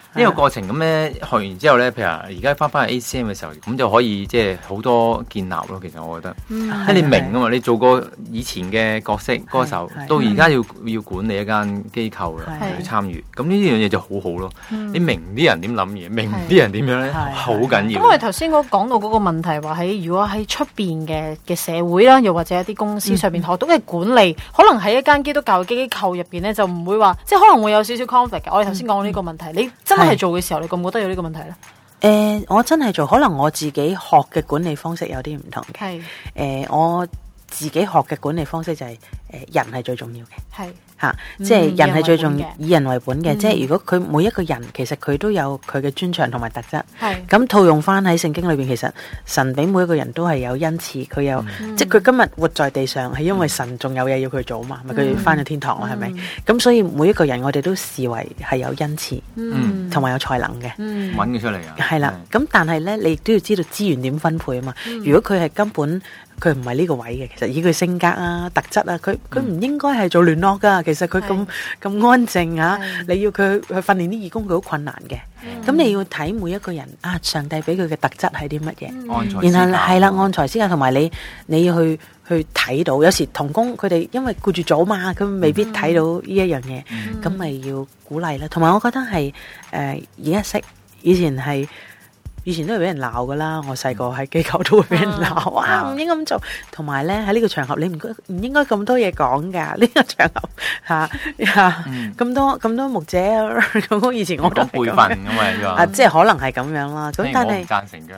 呢個過程咁咧，學完之後咧，譬如而家翻去 ACM 嘅時候，咁就可以即係好多建立咯。其實我覺得，因為你明啊嘛，你做過以前嘅角色歌手，到而家要管理一間機構去參與，咁呢樣嘢就好好咯。你明啲人點諗嘢，明啲人點樣咧，好緊要。
咁我哋頭先講到嗰個問題話如果喺出邊嘅社會啦，又或者一啲公司上邊學到嘅管理，可能喺一間基督教嘅機構入邊咧，就唔會話即係可能會有少少 conflict 嘅。我哋頭先講呢個問題，你真係做嘅時候，你覺唔覺得有呢個問題咧？
我真係做，可能我自己學嘅管理方式有啲唔同嘅。我自己學嘅管理方式就係人係最重要嘅。即係人係最重要，以人為本嘅。即係如果佢每一個人其實佢都有佢嘅專長同埋特質，咁套用翻喺聖經裏邊，其實神俾每一個人都係有恩賜，佢有即係佢今日活在地上係因為神仲有嘢要佢做嘛，咪佢翻咗天堂啦，係咪？咁所以每一個人我哋都視為係有恩賜，同埋有才能嘅，
揾佢出嚟啊。
係啦，咁但係咧，你都要知道資源點分配啊嘛。如果佢係根本佢唔係呢個位嘅，其實以佢性格啊、特質啊，佢唔應該係做聯絡噶。其實佢咁安靜啊，你要佢去訓練啲義工，佢好困難嘅。咁你要睇每一個人啊，上帝俾佢嘅特質係啲乜嘢，然後係啦，按才施教，同埋你要去睇到。有時同工佢哋因為顧住組嘛，佢未必睇到呢一樣嘢，咁咪要鼓勵啦。同埋我覺得係而家識，以前都係俾人鬧噶啦，我細個喺機構都會俾人鬧啊，唔應該咁做。同埋咧喺呢個場合，你唔應該咁多嘢講噶。呢個場合咁多牧者咁，以前我都
輩分咁嘛，
即係可能係咁樣啦。咁但係我唔
贊成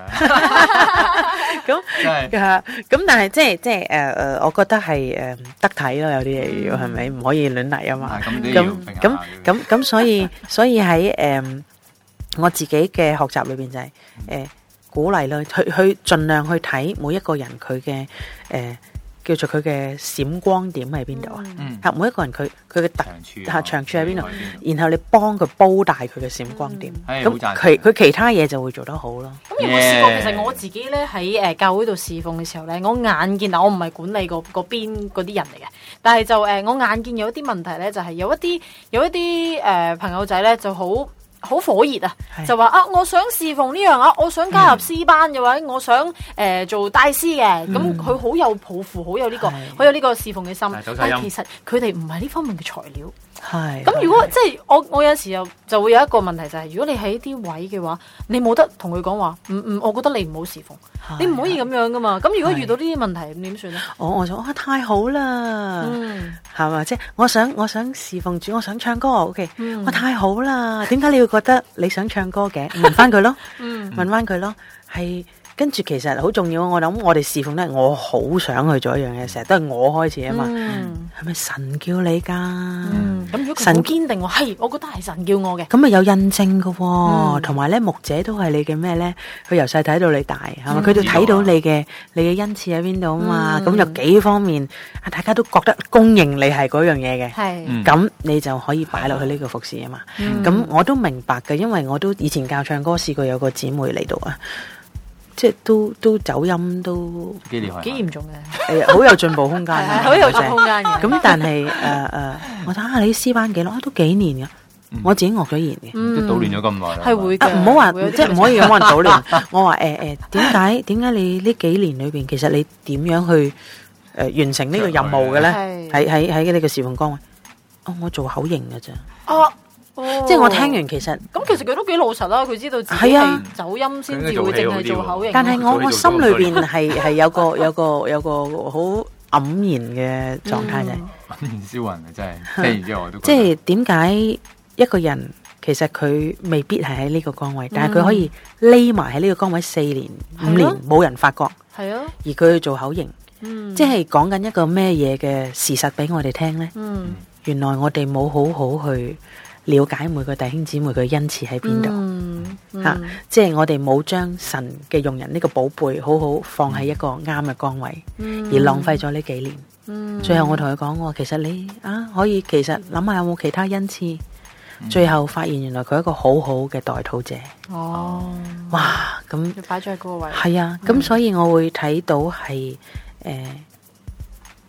噶。
咁但係即係我覺得係得體咯，有啲嘢要係咪唔可以亂嚟啊嘛。咁所以喺我自己嘅學習裏邊就係鼓勵啦，去盡量去睇每一個人佢嘅叫做佢嘅閃光點喺邊度啊？每一個人佢嘅長處喺邊度，然後你幫佢煲大佢嘅閃光點，咁佢其他嘢就會做得好咯。
咁有冇試過？其實我自己咧喺教會度侍奉嘅時候咧，我眼見我唔係管理嗰邊嗰啲人嚟嘅，但係就我眼見有一啲問題咧，就係有一啲朋友仔咧就好火熱啊！就話我想侍奉呢樣啊，我想加入詩班嘅話，我想做大師嘅。咁佢好有抱負，好有呢個侍奉嘅心。但係其實佢哋唔係呢方面嘅材料。咁如果即係我有時候就會有一個問題，就係如果你喺啲位嘅話，你冇得同佢講話，我覺得你唔好侍奉，你唔可以咁樣噶嘛。咁如果遇到呢啲問題，咁點算咧？
我想太好啦，係嘛？即係我想侍奉主，我想唱歌。OK，我太好啦。點解你要覺得你想唱歌嘅？問翻佢咯，問翻佢咯，係。跟住其實好重要，我諗我哋侍奉咧，我好想去做一樣嘢，成日都係我開始啊嘛。係咪神叫你噶？
咁如果佢好堅定，係我覺得係神叫我嘅，
咁咪有印證噶。同埋咧，牧者都係你嘅咩咧？佢由細睇到你大，係嘛？佢都睇到你嘅恩賜喺邊度啊嘛。咁有幾方面，大家都覺得公認你係嗰樣嘢嘅。係咁，你就可以擺落去呢個服侍啊嘛。咁我都明白嘅，因為我都以前教唱歌，試過有個姊妹嚟到啊。即係都走音都
幾厲害，
幾嚴重嘅，
好有進步空間，
好有進步空間嘅。
咁但係我睇下你詩班幾耐都幾年㗎，我自己學咗言嘅，
都搗亂咗咁耐啦。
係會嘅，
唔好話即係唔可以咁話搗亂。我話點解你呢幾年裏邊，其實你點樣去完成呢個任務嘅咧？喺呢個侍奉崗位，我做口型㗎咋。即係我聽完其實
佢都幾老實啦，佢知道自己係走音先至會淨係做口型。
但係我心裏邊係有個好黯然嘅狀態，就係
黯然銷魂啊！真係聽完之後我都
即係點解一個人其實佢未必係喺呢個崗位，但係佢可以匿埋喺呢個崗位4年5年冇人發覺，係啊，而佢去做口型，即係講緊一個咩嘢嘅事實俾我哋聽咧？原來我哋冇好好去了解每個弟兄姊妹佢恩賜喺邊度嚇，即係我哋冇將神嘅用人呢個寶貝好好放喺一個啱嘅崗位，而浪費咗呢幾年。最後我同佢講，我話其實你可以其實諗下有冇其他恩賜。最後發現原來佢係一個好好嘅代禱者。哇！咁
擺咗喺嗰個位。
係啊，咁所以我會睇到係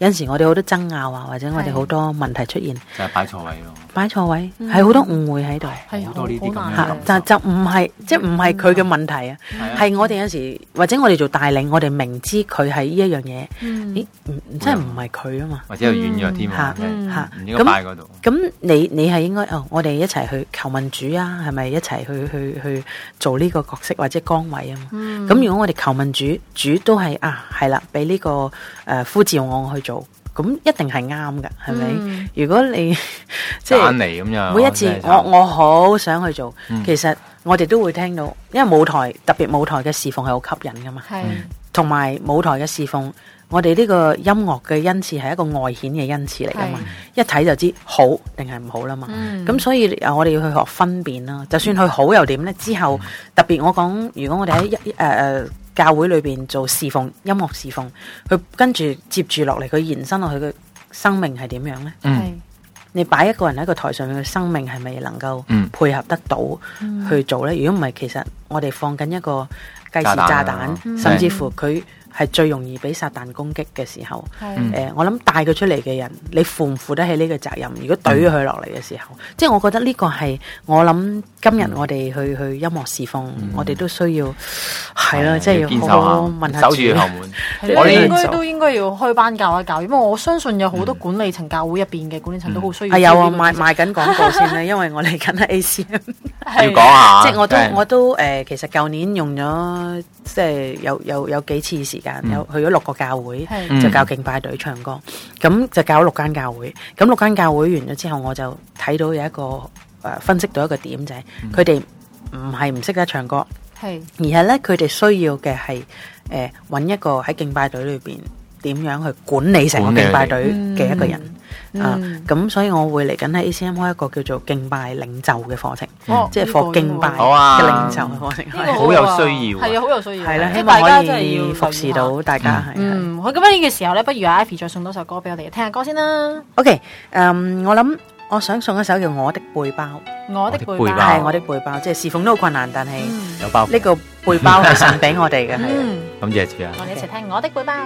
有陣時我哋好多爭拗啊，或者我哋好多問題出現，
就係擺錯位咯。
擺錯位係好多誤會喺度，
好多呢啲咁
樣，就唔係即係唔係佢嘅問題啊，係我哋有時或者我哋做帶領，我哋明知佢係呢一樣嘢，咦，真係唔係佢啊嘛，
或者有軟弱添啊，唔應該擺嗰度。
咁你係應該我哋一齊去求問主啊，係咪一齊去做呢個角色或者崗位啊嘛？咁如果我哋求問主，主都係係啦，俾呢個呼召我去做。咁一定係啱㗎，係咪？如果你即係每一次我好想去做，其實我哋都會聽到，因為舞台特別舞台嘅侍奉係好吸引㗎嘛，同埋舞台嘅侍奉，我哋呢個音樂嘅恩賜係一個外顯嘅恩賜嚟㗎嘛，一睇就知好定係唔好啦嘛。咁所以我哋要去學分辨啦。就算佢好又點呢？之後特別我講，如果我哋喺教會裏邊做侍奉，音樂侍奉，佢跟住接住落嚟，佢延伸落去嘅生命係點樣呢？你擺一個人喺個台上面嘅生命係咪能夠配合得到去做呢？如果唔係，其實我哋放緊一個計時炸彈，甚至乎佢係最容易俾撒旦攻擊嘅時候。我諗帶佢出嚟嘅人，你負唔負得起呢個責任？如果懟佢落嚟嘅時候，即係我覺得呢個係我諗今日我哋去音樂侍奉，我哋都需要係啦，即係要好好問下主，
守住後門。
我哋都應該要開班教一教，因為我相信有好多管理層教會入邊嘅管理層都好需要。
有啊，賣緊廣告先啦，因為我嚟緊係 ACM，
要講下。
即係我都其實舊年用咗即係有幾次時間，有去咗6個教會，就教敬拜隊唱歌，咁就教6間教會。咁6間教會完咗之後，我就睇到有一個分析到一個點，就係佢哋唔係唔識得唱歌，而係咧佢哋需要嘅係揾一個喺敬拜隊裏邊點樣去管理成個敬拜隊嘅一個人。咁所以我會嚟緊喺 ACM 開一個叫做敬拜領袖嘅課程，即係課敬拜嘅領袖嘅課程，
好有需要，
係啊，好有需要，
係啦，希望可以服侍到大家。
好，咁呢個時候咧，不如阿 Ivy 再送多首歌俾我哋聽下歌先啦。
OK， 我想送一首叫《我的背包》。
我的背包
係我的背包，即係侍奉都好困難，但係呢個背包係神俾我哋嘅。
咁謝主啊！
我哋一齊聽《我的背包》。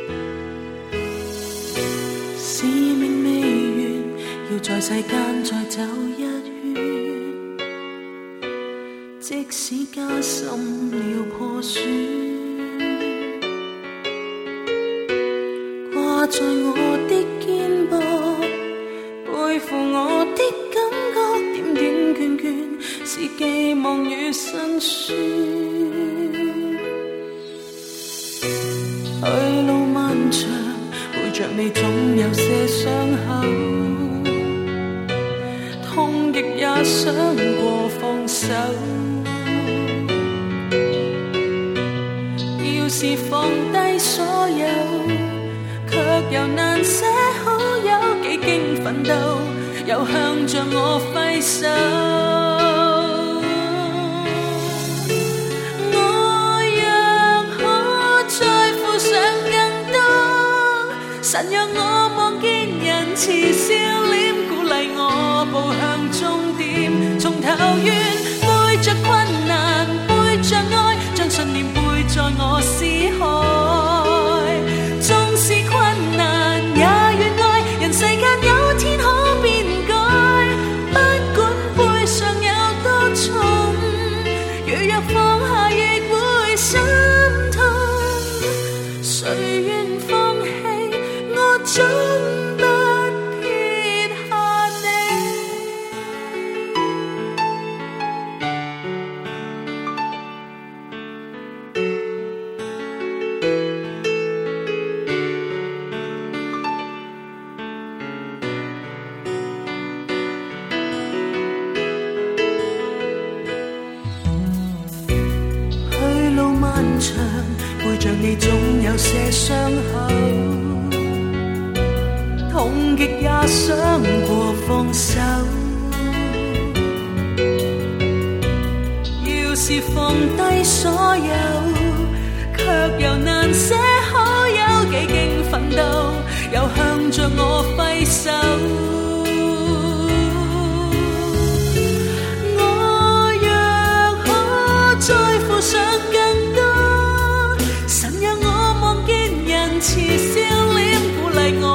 使命未完，要在世間再走一圈，即使加深了破損，掛在我的肩膊，背負我的感覺，點點倦倦是寄望與辛酸，去路漫長，陪着你總有些傷口，痛極也想過放手，要是放低所有，卻又難捨好友，幾經奮鬥，又向着我揮手，我若可再付上更多，神讓我望見人慈笑臉，鼓勵我步向終點，從頭願背着困難，背着愛，將信念背在我思海，縱是困難也願愛，人世間有天可變改，不管背上有多重，如若放下亦會心痛，誰願放棄我總不撇下你。去路漫長，背着你總有些傷口，痛極也想過放手，要是放低所有，卻又難捨好友，幾經奮鬥，又向着我揮手，我若可再付上更多，神讓我望見人慈笑臉，鼓勵我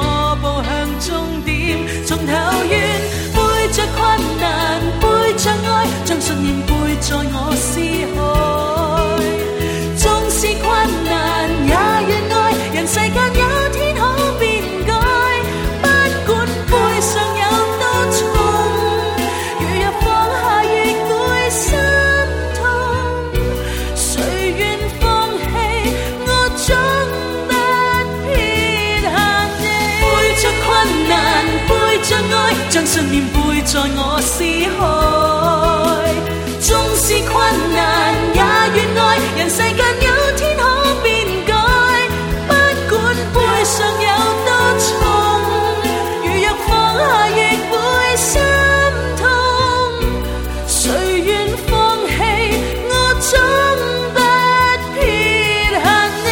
信念背在我思海，縱是困難也願愛，人世間有天可變改，不管背上有多重，如若放下亦會心痛，誰願放棄我總不撇下你。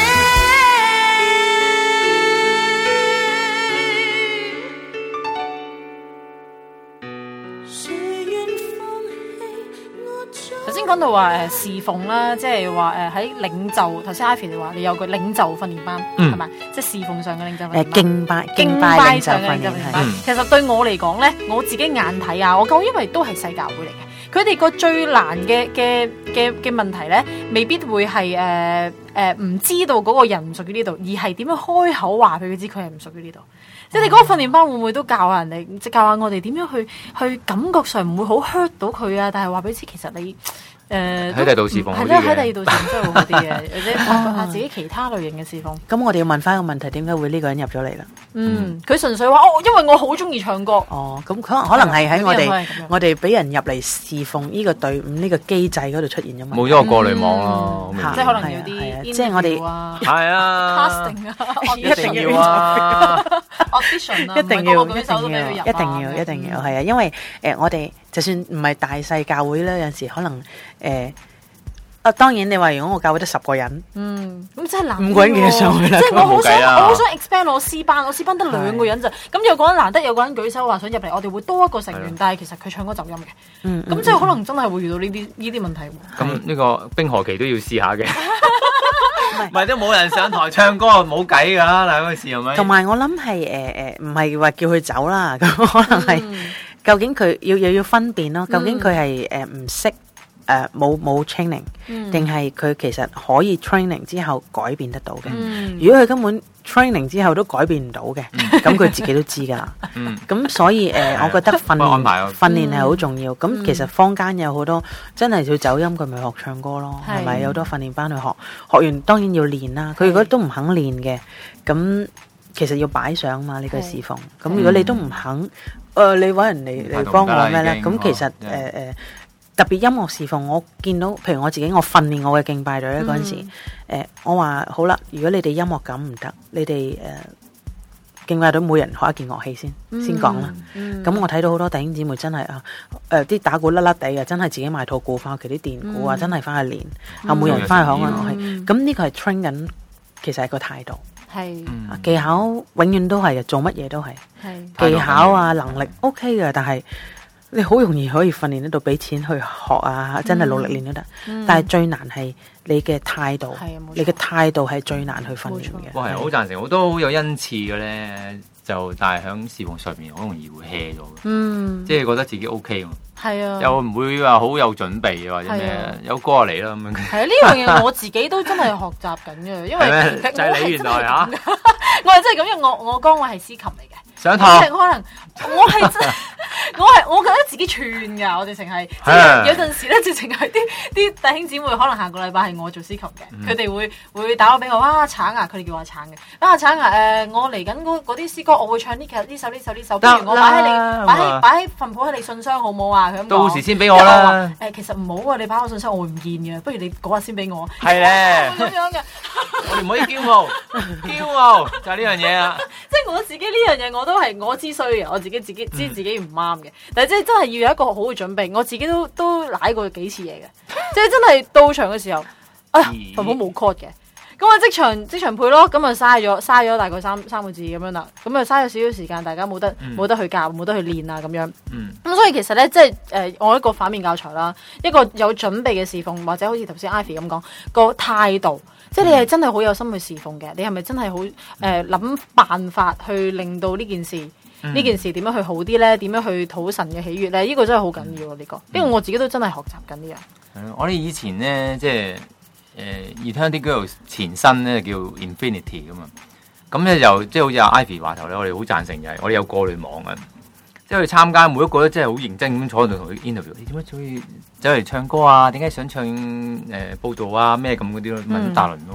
頭先講到話侍奉啦，即係話喺領袖，頭先 Ivy 你話你有個領袖訓練班，係咪？即係侍奉上嘅領袖訓練班。
敬拜上嘅領袖訓練班。
其實對我嚟講咧，我自己眼睇啊，我講因為都係細教會嚟嘅，佢哋個最難嘅問題咧，未必會係唔知道嗰個人唔屬於呢度，而係點樣開口話俾佢知佢係唔屬於呢度。即係你嗰個訓練班會唔會都教下人哋，即係教下我哋點樣去感覺上唔會好 hurt 到佢啊？但係話俾佢知其實你
喺第二度侍奉好啲嘅，
係咯，喺第二度侍奉真係好啲嘅，或者發掘下自己其他類型嘅侍奉。
咁我哋要問翻個問題，點解會呢個人入咗嚟啦？
佢純粹話因為我好中意唱歌。
咁可能係喺我哋俾人入嚟侍奉呢個隊伍呢個機制嗰度出現咗嘛？
冇咗個過濾網咯，
即係可能有啲，
即係我哋
係啊
casting 啊，
一定要啊
audition 啊，
一定要係啊，因為我哋就算唔係大細教會咧，有陣時可能當然你話如果我教會得10個人，
咁真係難，
5個人企上去啦，
即係我好想 expand 我詩班得2個人咋，咁有個人難得有個人舉手話想入嚟，我哋會多一個成員，但係其實佢唱歌走音嘅，咁即係可能真係會遇到呢啲問題。
咁呢個冰河期都要試下嘅。唔係都冇人上台唱歌，冇計㗎啦，嗱嗰件事係咪？
同埋我諗係唔係話叫佢走啦，咁可能係究竟佢要分辨咯，究竟佢係唔識冇 training，定係佢其實可以 training 之後改變得到嘅？如果佢根本 training 之後都改變唔到嘅，咁佢自己都知㗎啦。咁所以我覺得訓練係好重要。咁其實坊間有好多真係要走音，佢咪學唱歌咯，係咪？有好多訓練班去學完當然要練啦。佢如果都唔肯練嘅，咁其實要擺上嘛呢個侍奉。咁如果你都唔肯，你揾人嚟幫我咩咧？咁其實特別音樂侍奉，我見到譬如我自己，我訓練我嘅敬拜隊咧嗰陣時，我話好啦，如果你哋音樂感唔得，你哋敬拜隊每人學一件樂器先講啦。咁我睇到好多弟兄姊妹真係啲打鼓甩甩地嘅，真係自己買套鼓翻屋企，啲電鼓啊，真係翻去練，每人翻去學個樂器。咁呢個係 train 緊，其實係個態度，技巧永遠都係嘅，做乜嘢都係技巧啊，能力 OK 嘅，但係你好容易可以訓練得到，俾錢去學啊，真係努力練都得。但係最難係你嘅態度，你嘅態度係最難去訓練嘅。
我係好贊成，好多好有恩賜嘅咧，就但係喺侍奉上面好容易會 hea 咗嘅，即係覺得自己 OK 喎。係啊，又唔會話好有準備或者咩，有歌嚟啦咁樣。係啊，呢樣嘢我自己都真係學習緊嘅，因為就係你原來嚇，我係真係咁，因為我崗位係司琴嚟嘅。上堂，可能我係真，我覺得自己串㗎，我哋淨係有陣時咧，直情係啲弟兄姊妹，可能下個禮拜係我做司琴嘅，佢哋會打我俾我，哇橙啊，佢哋叫我橙嘅，橙啊我嚟緊嗰啲詩歌，我會唱呢首，不如我擺喺份譜喺你信箱好唔好啊？佢咁講，到時先俾我啦。其實唔好啊，你擺我信箱我會唔見嘅，不如你嗰日先俾我。係咧，咁樣嘅，我哋唔可以驕傲就係呢樣嘢啊！即係我自己呢樣嘢，我都係我知衰嘅，我自己知自己唔啱嘅。但係即係真係要有一個好嘅準備，我自己都舐過幾次嘢嘅。即係真係到場嘅時候，份譜冇 chord 嘅，咁啊即場配咯，咁啊嘥咗大概三個字咁樣啦，咁啊嘥咗少少時間，大家冇得去教，冇得去練啊咁樣。咁所以其實咧，即係我一個反面教材啦，一個有準備嘅侍奉，或者好似頭先 Ivy 咁講個態度。即係你係真係好有心去侍奉嘅，你係咪真係好諗辦法去令到呢件事點樣去好啲咧？點樣去討神嘅喜悅咧？呢個真係好緊要啊！呢個，因為我自己都真係學習緊呢樣。我哋以前咧，即係Eternity Girls 前身咧叫 Infinity 噶嘛，咁咧就即係好似阿 Ivy 話頭咧，我哋好贊成就係我哋有過濾網啊。即係去參加，每一個都真係好認真咁坐喺度同佢 interview。你點解中意走嚟唱歌啊？點解想唱報道啊？咩咁嗰啲咯，問一大輪咯。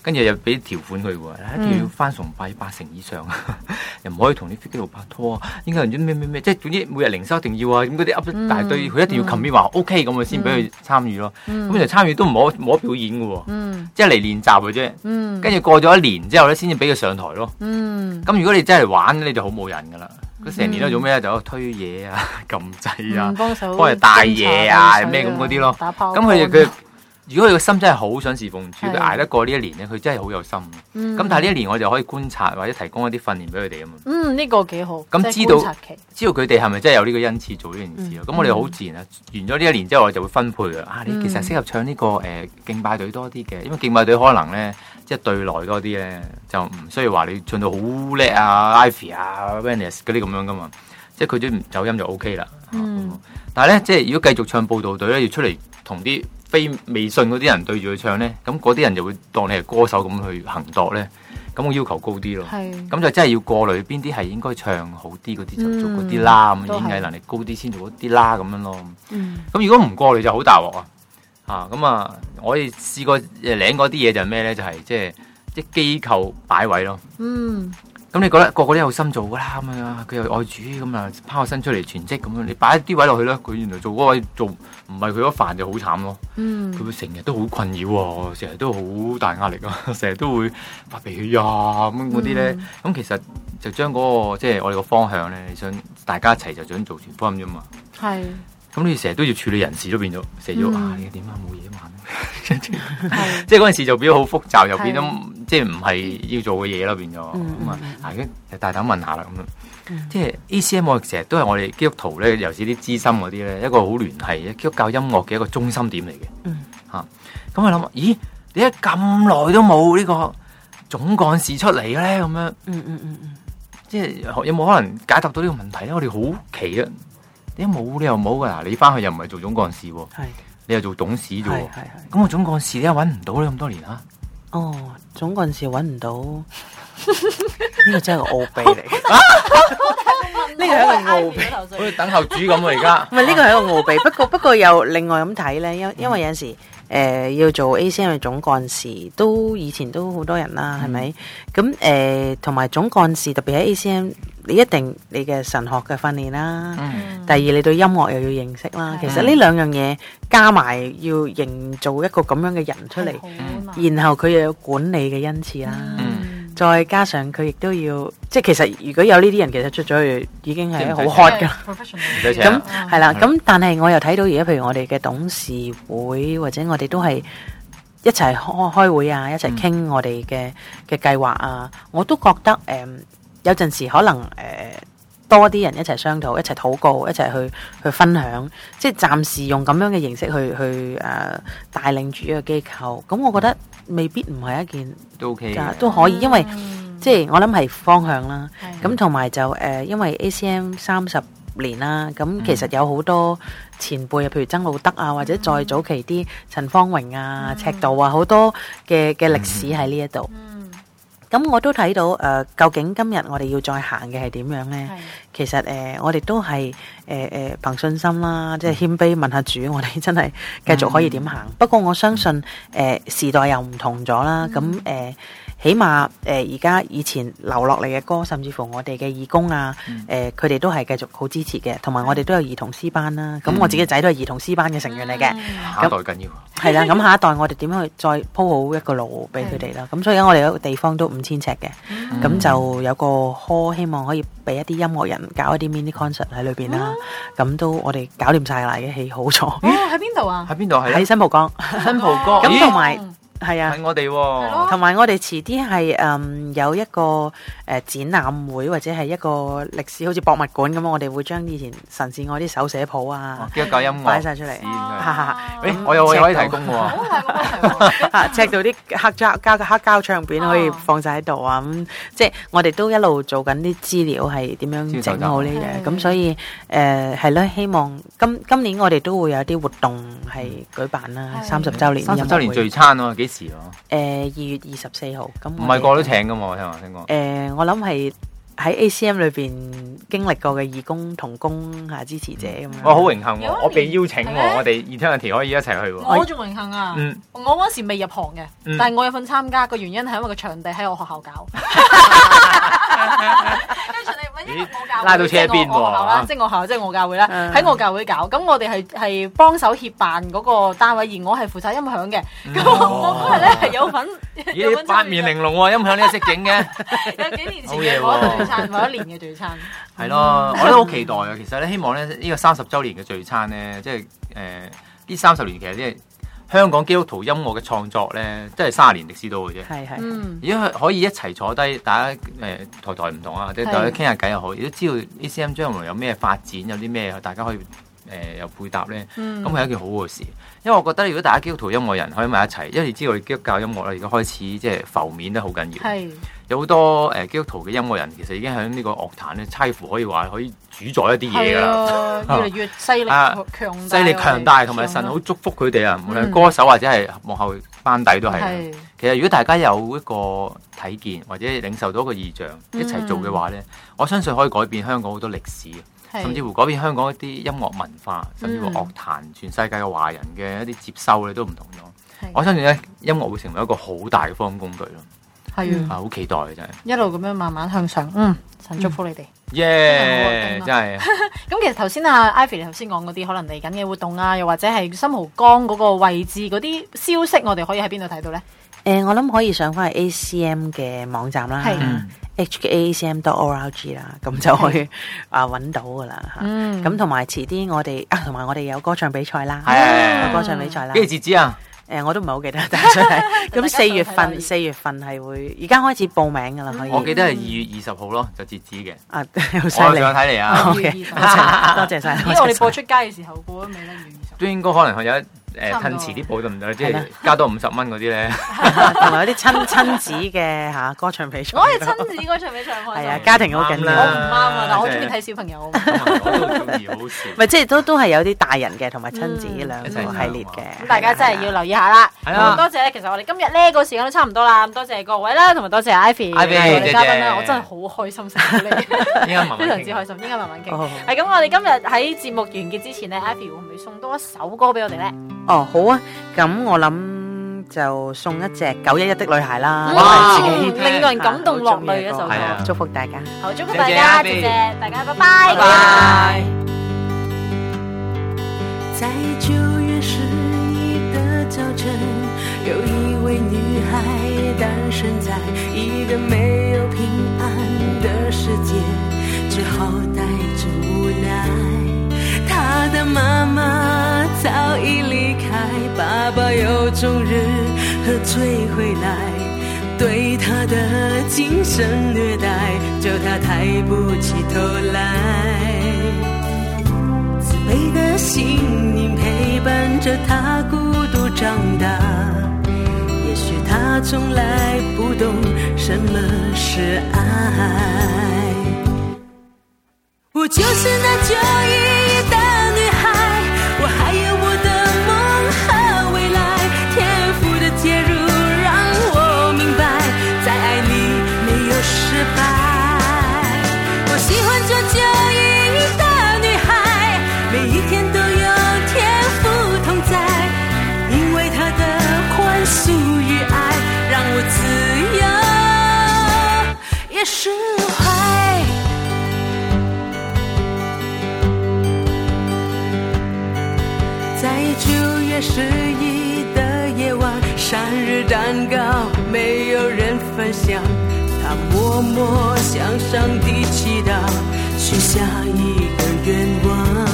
跟住又俾條款佢喎，一定要翻崇拜8成以上，又唔可以同啲飛機佬拍拖啊，應該唔知咩，即係總之每日靈修一定要啊，咁嗰啲噏一大堆，佢一定要 commit 話 OK 咁啊，先俾佢參與咯。咁就參與都冇得表演嘅喎，即係嚟練習嘅啫。跟住過咗1年之後咧，先至俾佢上台咯。咁如果你真係玩，你就好冇癮噶啦。佢成年都做咩咧？就推嘢啊、撳掣啊、幫佢帶嘢啊、咩咁嗰啲咯。咁佢如果佢個心真係好想侍奉主，佢捱得過呢1年咧，佢真係好有心。咁但係呢1年我就可以觀察或者提供一啲訓練俾佢哋啊嘛。
呢個幾好。
咁知道佢哋係咪真係有呢個恩賜做呢件事咯？咁我哋好自然啊。完咗呢1年之後，我就會分配啊。你其實適合唱呢個敬拜隊多啲嘅，因為敬拜隊可能咧即係對內多啲咧，就唔需要話你唱到好叻啊 Ivy 啊 Venus 嗰啲咁樣噶嘛。即係佢啲走音就 OK 啦。但係咧，即係如果繼續唱佈道隊咧，要出嚟同啲非未信嗰啲人對住佢唱咧，咁嗰啲人就會當你係歌手咁去行度咧，咁我要求高啲咯。咁就真係要過濾邊啲係應該唱好啲嗰啲就做嗰啲啦，咁演藝能力高啲先做嗰啲啦咁樣咯。咁如果唔過濾就好大鑊啊！咁啊，我哋試過領嗰啲嘢就係咩咧？就係即係機構擺位咯。咁你覺得個個都有心做噶啦，咁啊佢又愛主，咁啊拋個身出嚟全職咁樣，你擺啲位落去啦，佢原來做嗰位做唔係佢嗰飯就好慘咯。佢會成日都好困擾喎，成日都好大壓力啊，成日都會發脾氣啊咁嗰啲咧。咁其實就將嗰個即係我哋個方向咧，想大家一齊就想做全福音啫嘛。咁你成日都要處理人事都變咗，成日要你點啊冇嘢玩，即係嗰陣時就變咗好複雜，又變咗即係唔係要做嘅嘢咯，變咗咁啊！已經大膽問下啦咁樣，即係 ACM 我成日都係我哋基督徒咧，尤其是啲資深嗰啲咧，一個好聯繫嘅基督教音樂嘅一個中心點嚟嘅。咁我諗，咦？點解咁耐都冇呢個總幹事出嚟咧？咁樣，即係有冇可能解答到呢個問題咧？我哋好奇啊！點解冇？你又冇噶嗱？你翻去又唔係做總幹事喎，你又做董事啫喎。咁我總幹事點解揾唔到咧？咁多年啊？
總幹事揾唔到，呢個真係個奧秘嚟。呢個係一個奧秘，
好似等候主咁啊！而家
唔係呢個係一個奧秘，不過又另外咁睇咧，因為有陣時要做 ACM 嘅總幹事，以前都好多人啦，係咪？咁同埋總幹事特別喺 ACM。你一定你嘅神學嘅訓練啦，第二你對音樂又要認識啦。其實呢2樣嘢加埋要營造一個咁樣嘅人出嚟，然後佢又有管理嘅恩賜啦，再加上佢亦都要，即係其實如果有呢啲人，其實出咗去已經係好 hot 㗎。咁係啦，咁但係我又睇到而家譬如我哋嘅董事會或者我哋都係一齊開會啊，一齊傾我哋嘅計劃啊，我都覺得有陣時可能多啲人一齊商討，一齊禱告，一齊去分享，即係暫時用咁樣嘅形式去帶領住呢個機構。咁我覺得未必唔係一件
都 OK
都可以，因為即係我諗係方向啦。咁同埋就因為 ACM 30年啦，咁其實有好多前輩啊，譬如曾路德啊，或者再早期啲陳方榮啊、赤道啊，好多嘅歷史喺呢一度。咁我都睇到究竟今日我哋要再行嘅係點樣呢？其實我哋都係憑信心啦，即係謙卑問下主，我哋真係繼續可以點行？不過我相信時代又唔同咗啦，咁起碼而家以前留落嚟嘅歌，甚至乎我哋嘅義工啊，佢哋都係繼續好支持嘅，同埋我哋都有兒童詩班啦。咁我自己仔都係兒童詩班嘅成員嚟嘅。
下一代緊要。
係啦，咁下一代我哋點樣去再鋪好一個路俾佢哋啦？咁所以我哋有個地方都5000尺嘅，咁就有個 hall，希望可以俾一啲音樂人搞一啲 mini concert 喺裏邊啦。咁都我哋搞掂晒啦，已經起好咗。
喺邊度啊？
喺邊度？
喺新蒲崗。
新蒲崗。
咁同埋。係啊，
係我哋喎，
同埋我哋遲啲係有一個展覽會或者係一個歷史好似博物館咁，我哋會將以前神視愛啲手寫譜啊，
基督教音樂
擺晒出嚟。
我有位可以提供喎，
赤道啲黑膠唱片可以放晒喺度啊，咁即係我哋都一路做緊啲資料係點樣整好呢嘢，咁所以係咯，希望今年我哋都會有啲活動係舉辦啦，30週年
，30週年聚餐喎，2月24號，
咁
唔係個個都請噶嘛？我聽講。
我諗係喺 ACM 裏邊經歷過嘅義工同工支持者咁樣。
我好榮幸喎，我被邀請喎，我哋 Eternity 可以一齊去喎。
我仲榮幸啊！我嗰時未入行嘅，但係我有份參加，個原因係因為個場地喺我學校搞。
拉到車邊喎，
即係我學校，即係我教會啦，喺我教會搞。咁我哋係幫手協辦嗰個單位，而我係負責音響嘅。咁我嗰日咧係有份。
咦，八面玲瓏喎，音響你都識整嘅。
有幾年前嘅嗰個聚餐，某一年嘅聚餐。
係咯，我都好期待啊！其實咧，希望咧呢個30週年嘅聚餐咧，即係呢30年其實即係香港基督徒音樂嘅創作咧，即係30年歷史到嘅啫。
係。
如果可以一齊坐低，大家台唔同啊，即係大家傾下偈又好，亦都知道 ACM 將來有咩發展，有啲咩大家可以有配搭咧，咁係一件好嘅事。因為我覺得如果大家基督徒音樂人可以埋一齊，因為你知道基督教音樂咧而家開始即係浮面得好緊要。係。有好多基督徒嘅音樂人其實已經喺呢個樂壇咧，差乎可以話可以主宰一啲嘢㗎啦。
越嚟越犀利強大。
犀利強大，同埋神好祝福佢哋啊！無論歌手或者係幕後班底都係。其實如果大家有一個睇見或者領受到一個異象一齊做嘅話咧，我相信可以改變香港好多歷史。甚至乎改變香港一啲音樂文化，甚至乎樂壇，全世界嘅華人嘅一啲接收咧都唔同咗。我相信咧，音樂會成為一個好大嘅福音工具咯。係好期待嘅真係。一路咁樣慢慢向上，神祝福你哋。 耶！真係。
咁其實頭先Ivy 你頭先講嗰啲可能嚟緊嘅活動啊，又或者係新蒲崗嗰個位置嗰啲消息，我哋可以喺邊度睇到咧？
我諗可以上翻去 ACM 嘅網站啦。HKACM.org 啦，咁就可以揾到噶啦嚇。咁同埋遲啲我哋同埋我哋有歌唱比賽啦，有歌唱比賽啦。
幾時截止啊？
我都唔係好記得，但係咁4月份係會，而家開始報名噶啦，可以。
我記得係2月20號咯，就截止嘅。
好犀利！
我想睇嚟啊！
多謝晒。
因為我哋播出街嘅時候報咗未咧？2月20號
都應該可能有褪遲啲報得唔得？即係加多50蚊嗰啲咧，
同埋有啲親子嘅歌唱比賽。
我係親子歌唱比賽，
係啊，家庭好緊要。
我唔啱啊，但我中意睇小朋友。
我都中意，好笑。
咪即係都係有啲大人嘅同埋親子兩個系列嘅。
咁大家真係要留意下啦。咁多謝，其實我哋今日呢個時間都差唔多啦。咁多謝各位啦，同埋多謝 Ivy 我哋嘉賓啦。我真係好開心識到你，非常之開心。應該慢慢傾。係咁，我哋今日喺節目完結之前咧，Ivy 會唔會送多一首歌俾我哋咧？
好啊，咁我諗就送一隻911的女孩啦，
令到人感動落淚嘅一首歌，
祝福大家。
好，祝福大家，謝謝大家，拜拜。
拜拜。
在9月11的早晨，有一位女孩誕生在一個沒有平安的世界，只好帶着無奈。她的媽媽早已離開，爸爸有終日喝醉回來，對她的精神虐待，叫她抬不起頭來。自卑的心靈陪伴着她孤獨長大，也許她從來不懂什麼是愛。我就是那911的女孩，我還有我的夢和未來，天賦的介入讓我明白，在愛裡沒有失敗。我喜歡這911的女孩，每一天都有天賦同在，因為她的寬恕與愛讓我自由也釋懷。在9月11的夜晚，生日蛋糕沒有人分享，他默默向上帝祈禱，許下一個願望。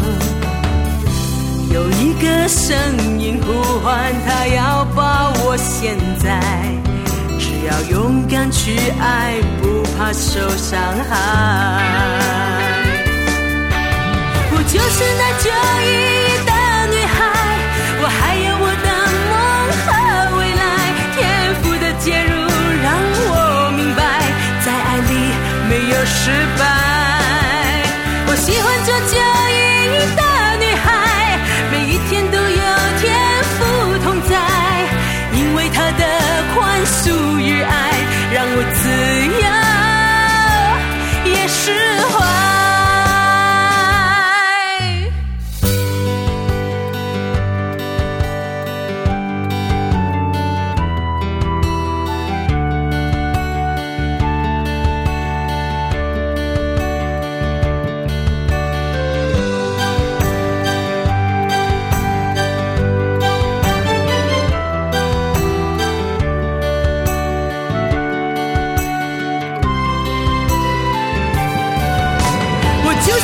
有一個聲音呼喚他，要把握現在，只要勇敢去愛，不怕受傷害。我就是那911的女孩，我還有我的夢和未來，天賦的介入讓我明白，在愛裡沒有失敗。我喜歡這911的女孩，每一天都有天賦同在，因為她的寬恕與愛讓我自由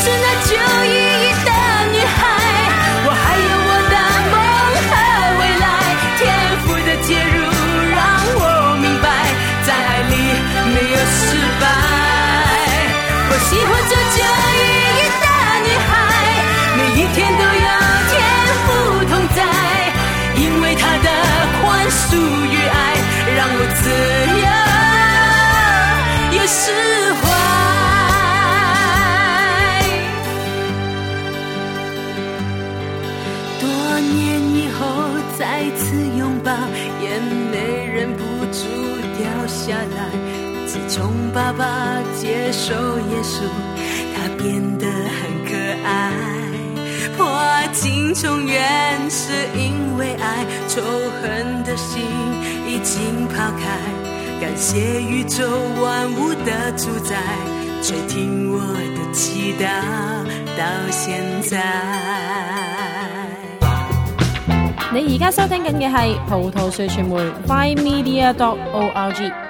是那911的女孩，我还有我的梦和未来，天赋的介入让我明白，在爱里没有失败。我喜欢这911的女孩，每一天都有天赋同在，因为她的宽恕与爱让我自由也释怀。多年以后再次拥抱，眼泪忍不住掉下来。自从爸爸接受耶稣，他变得很可爱。破镜重圆是因为爱，仇恨的心已经抛开。感谢宇宙万物的主宰，垂听我的祈祷到現在。
你而家收聽緊嘅係葡萄樹傳媒 mymedia.org。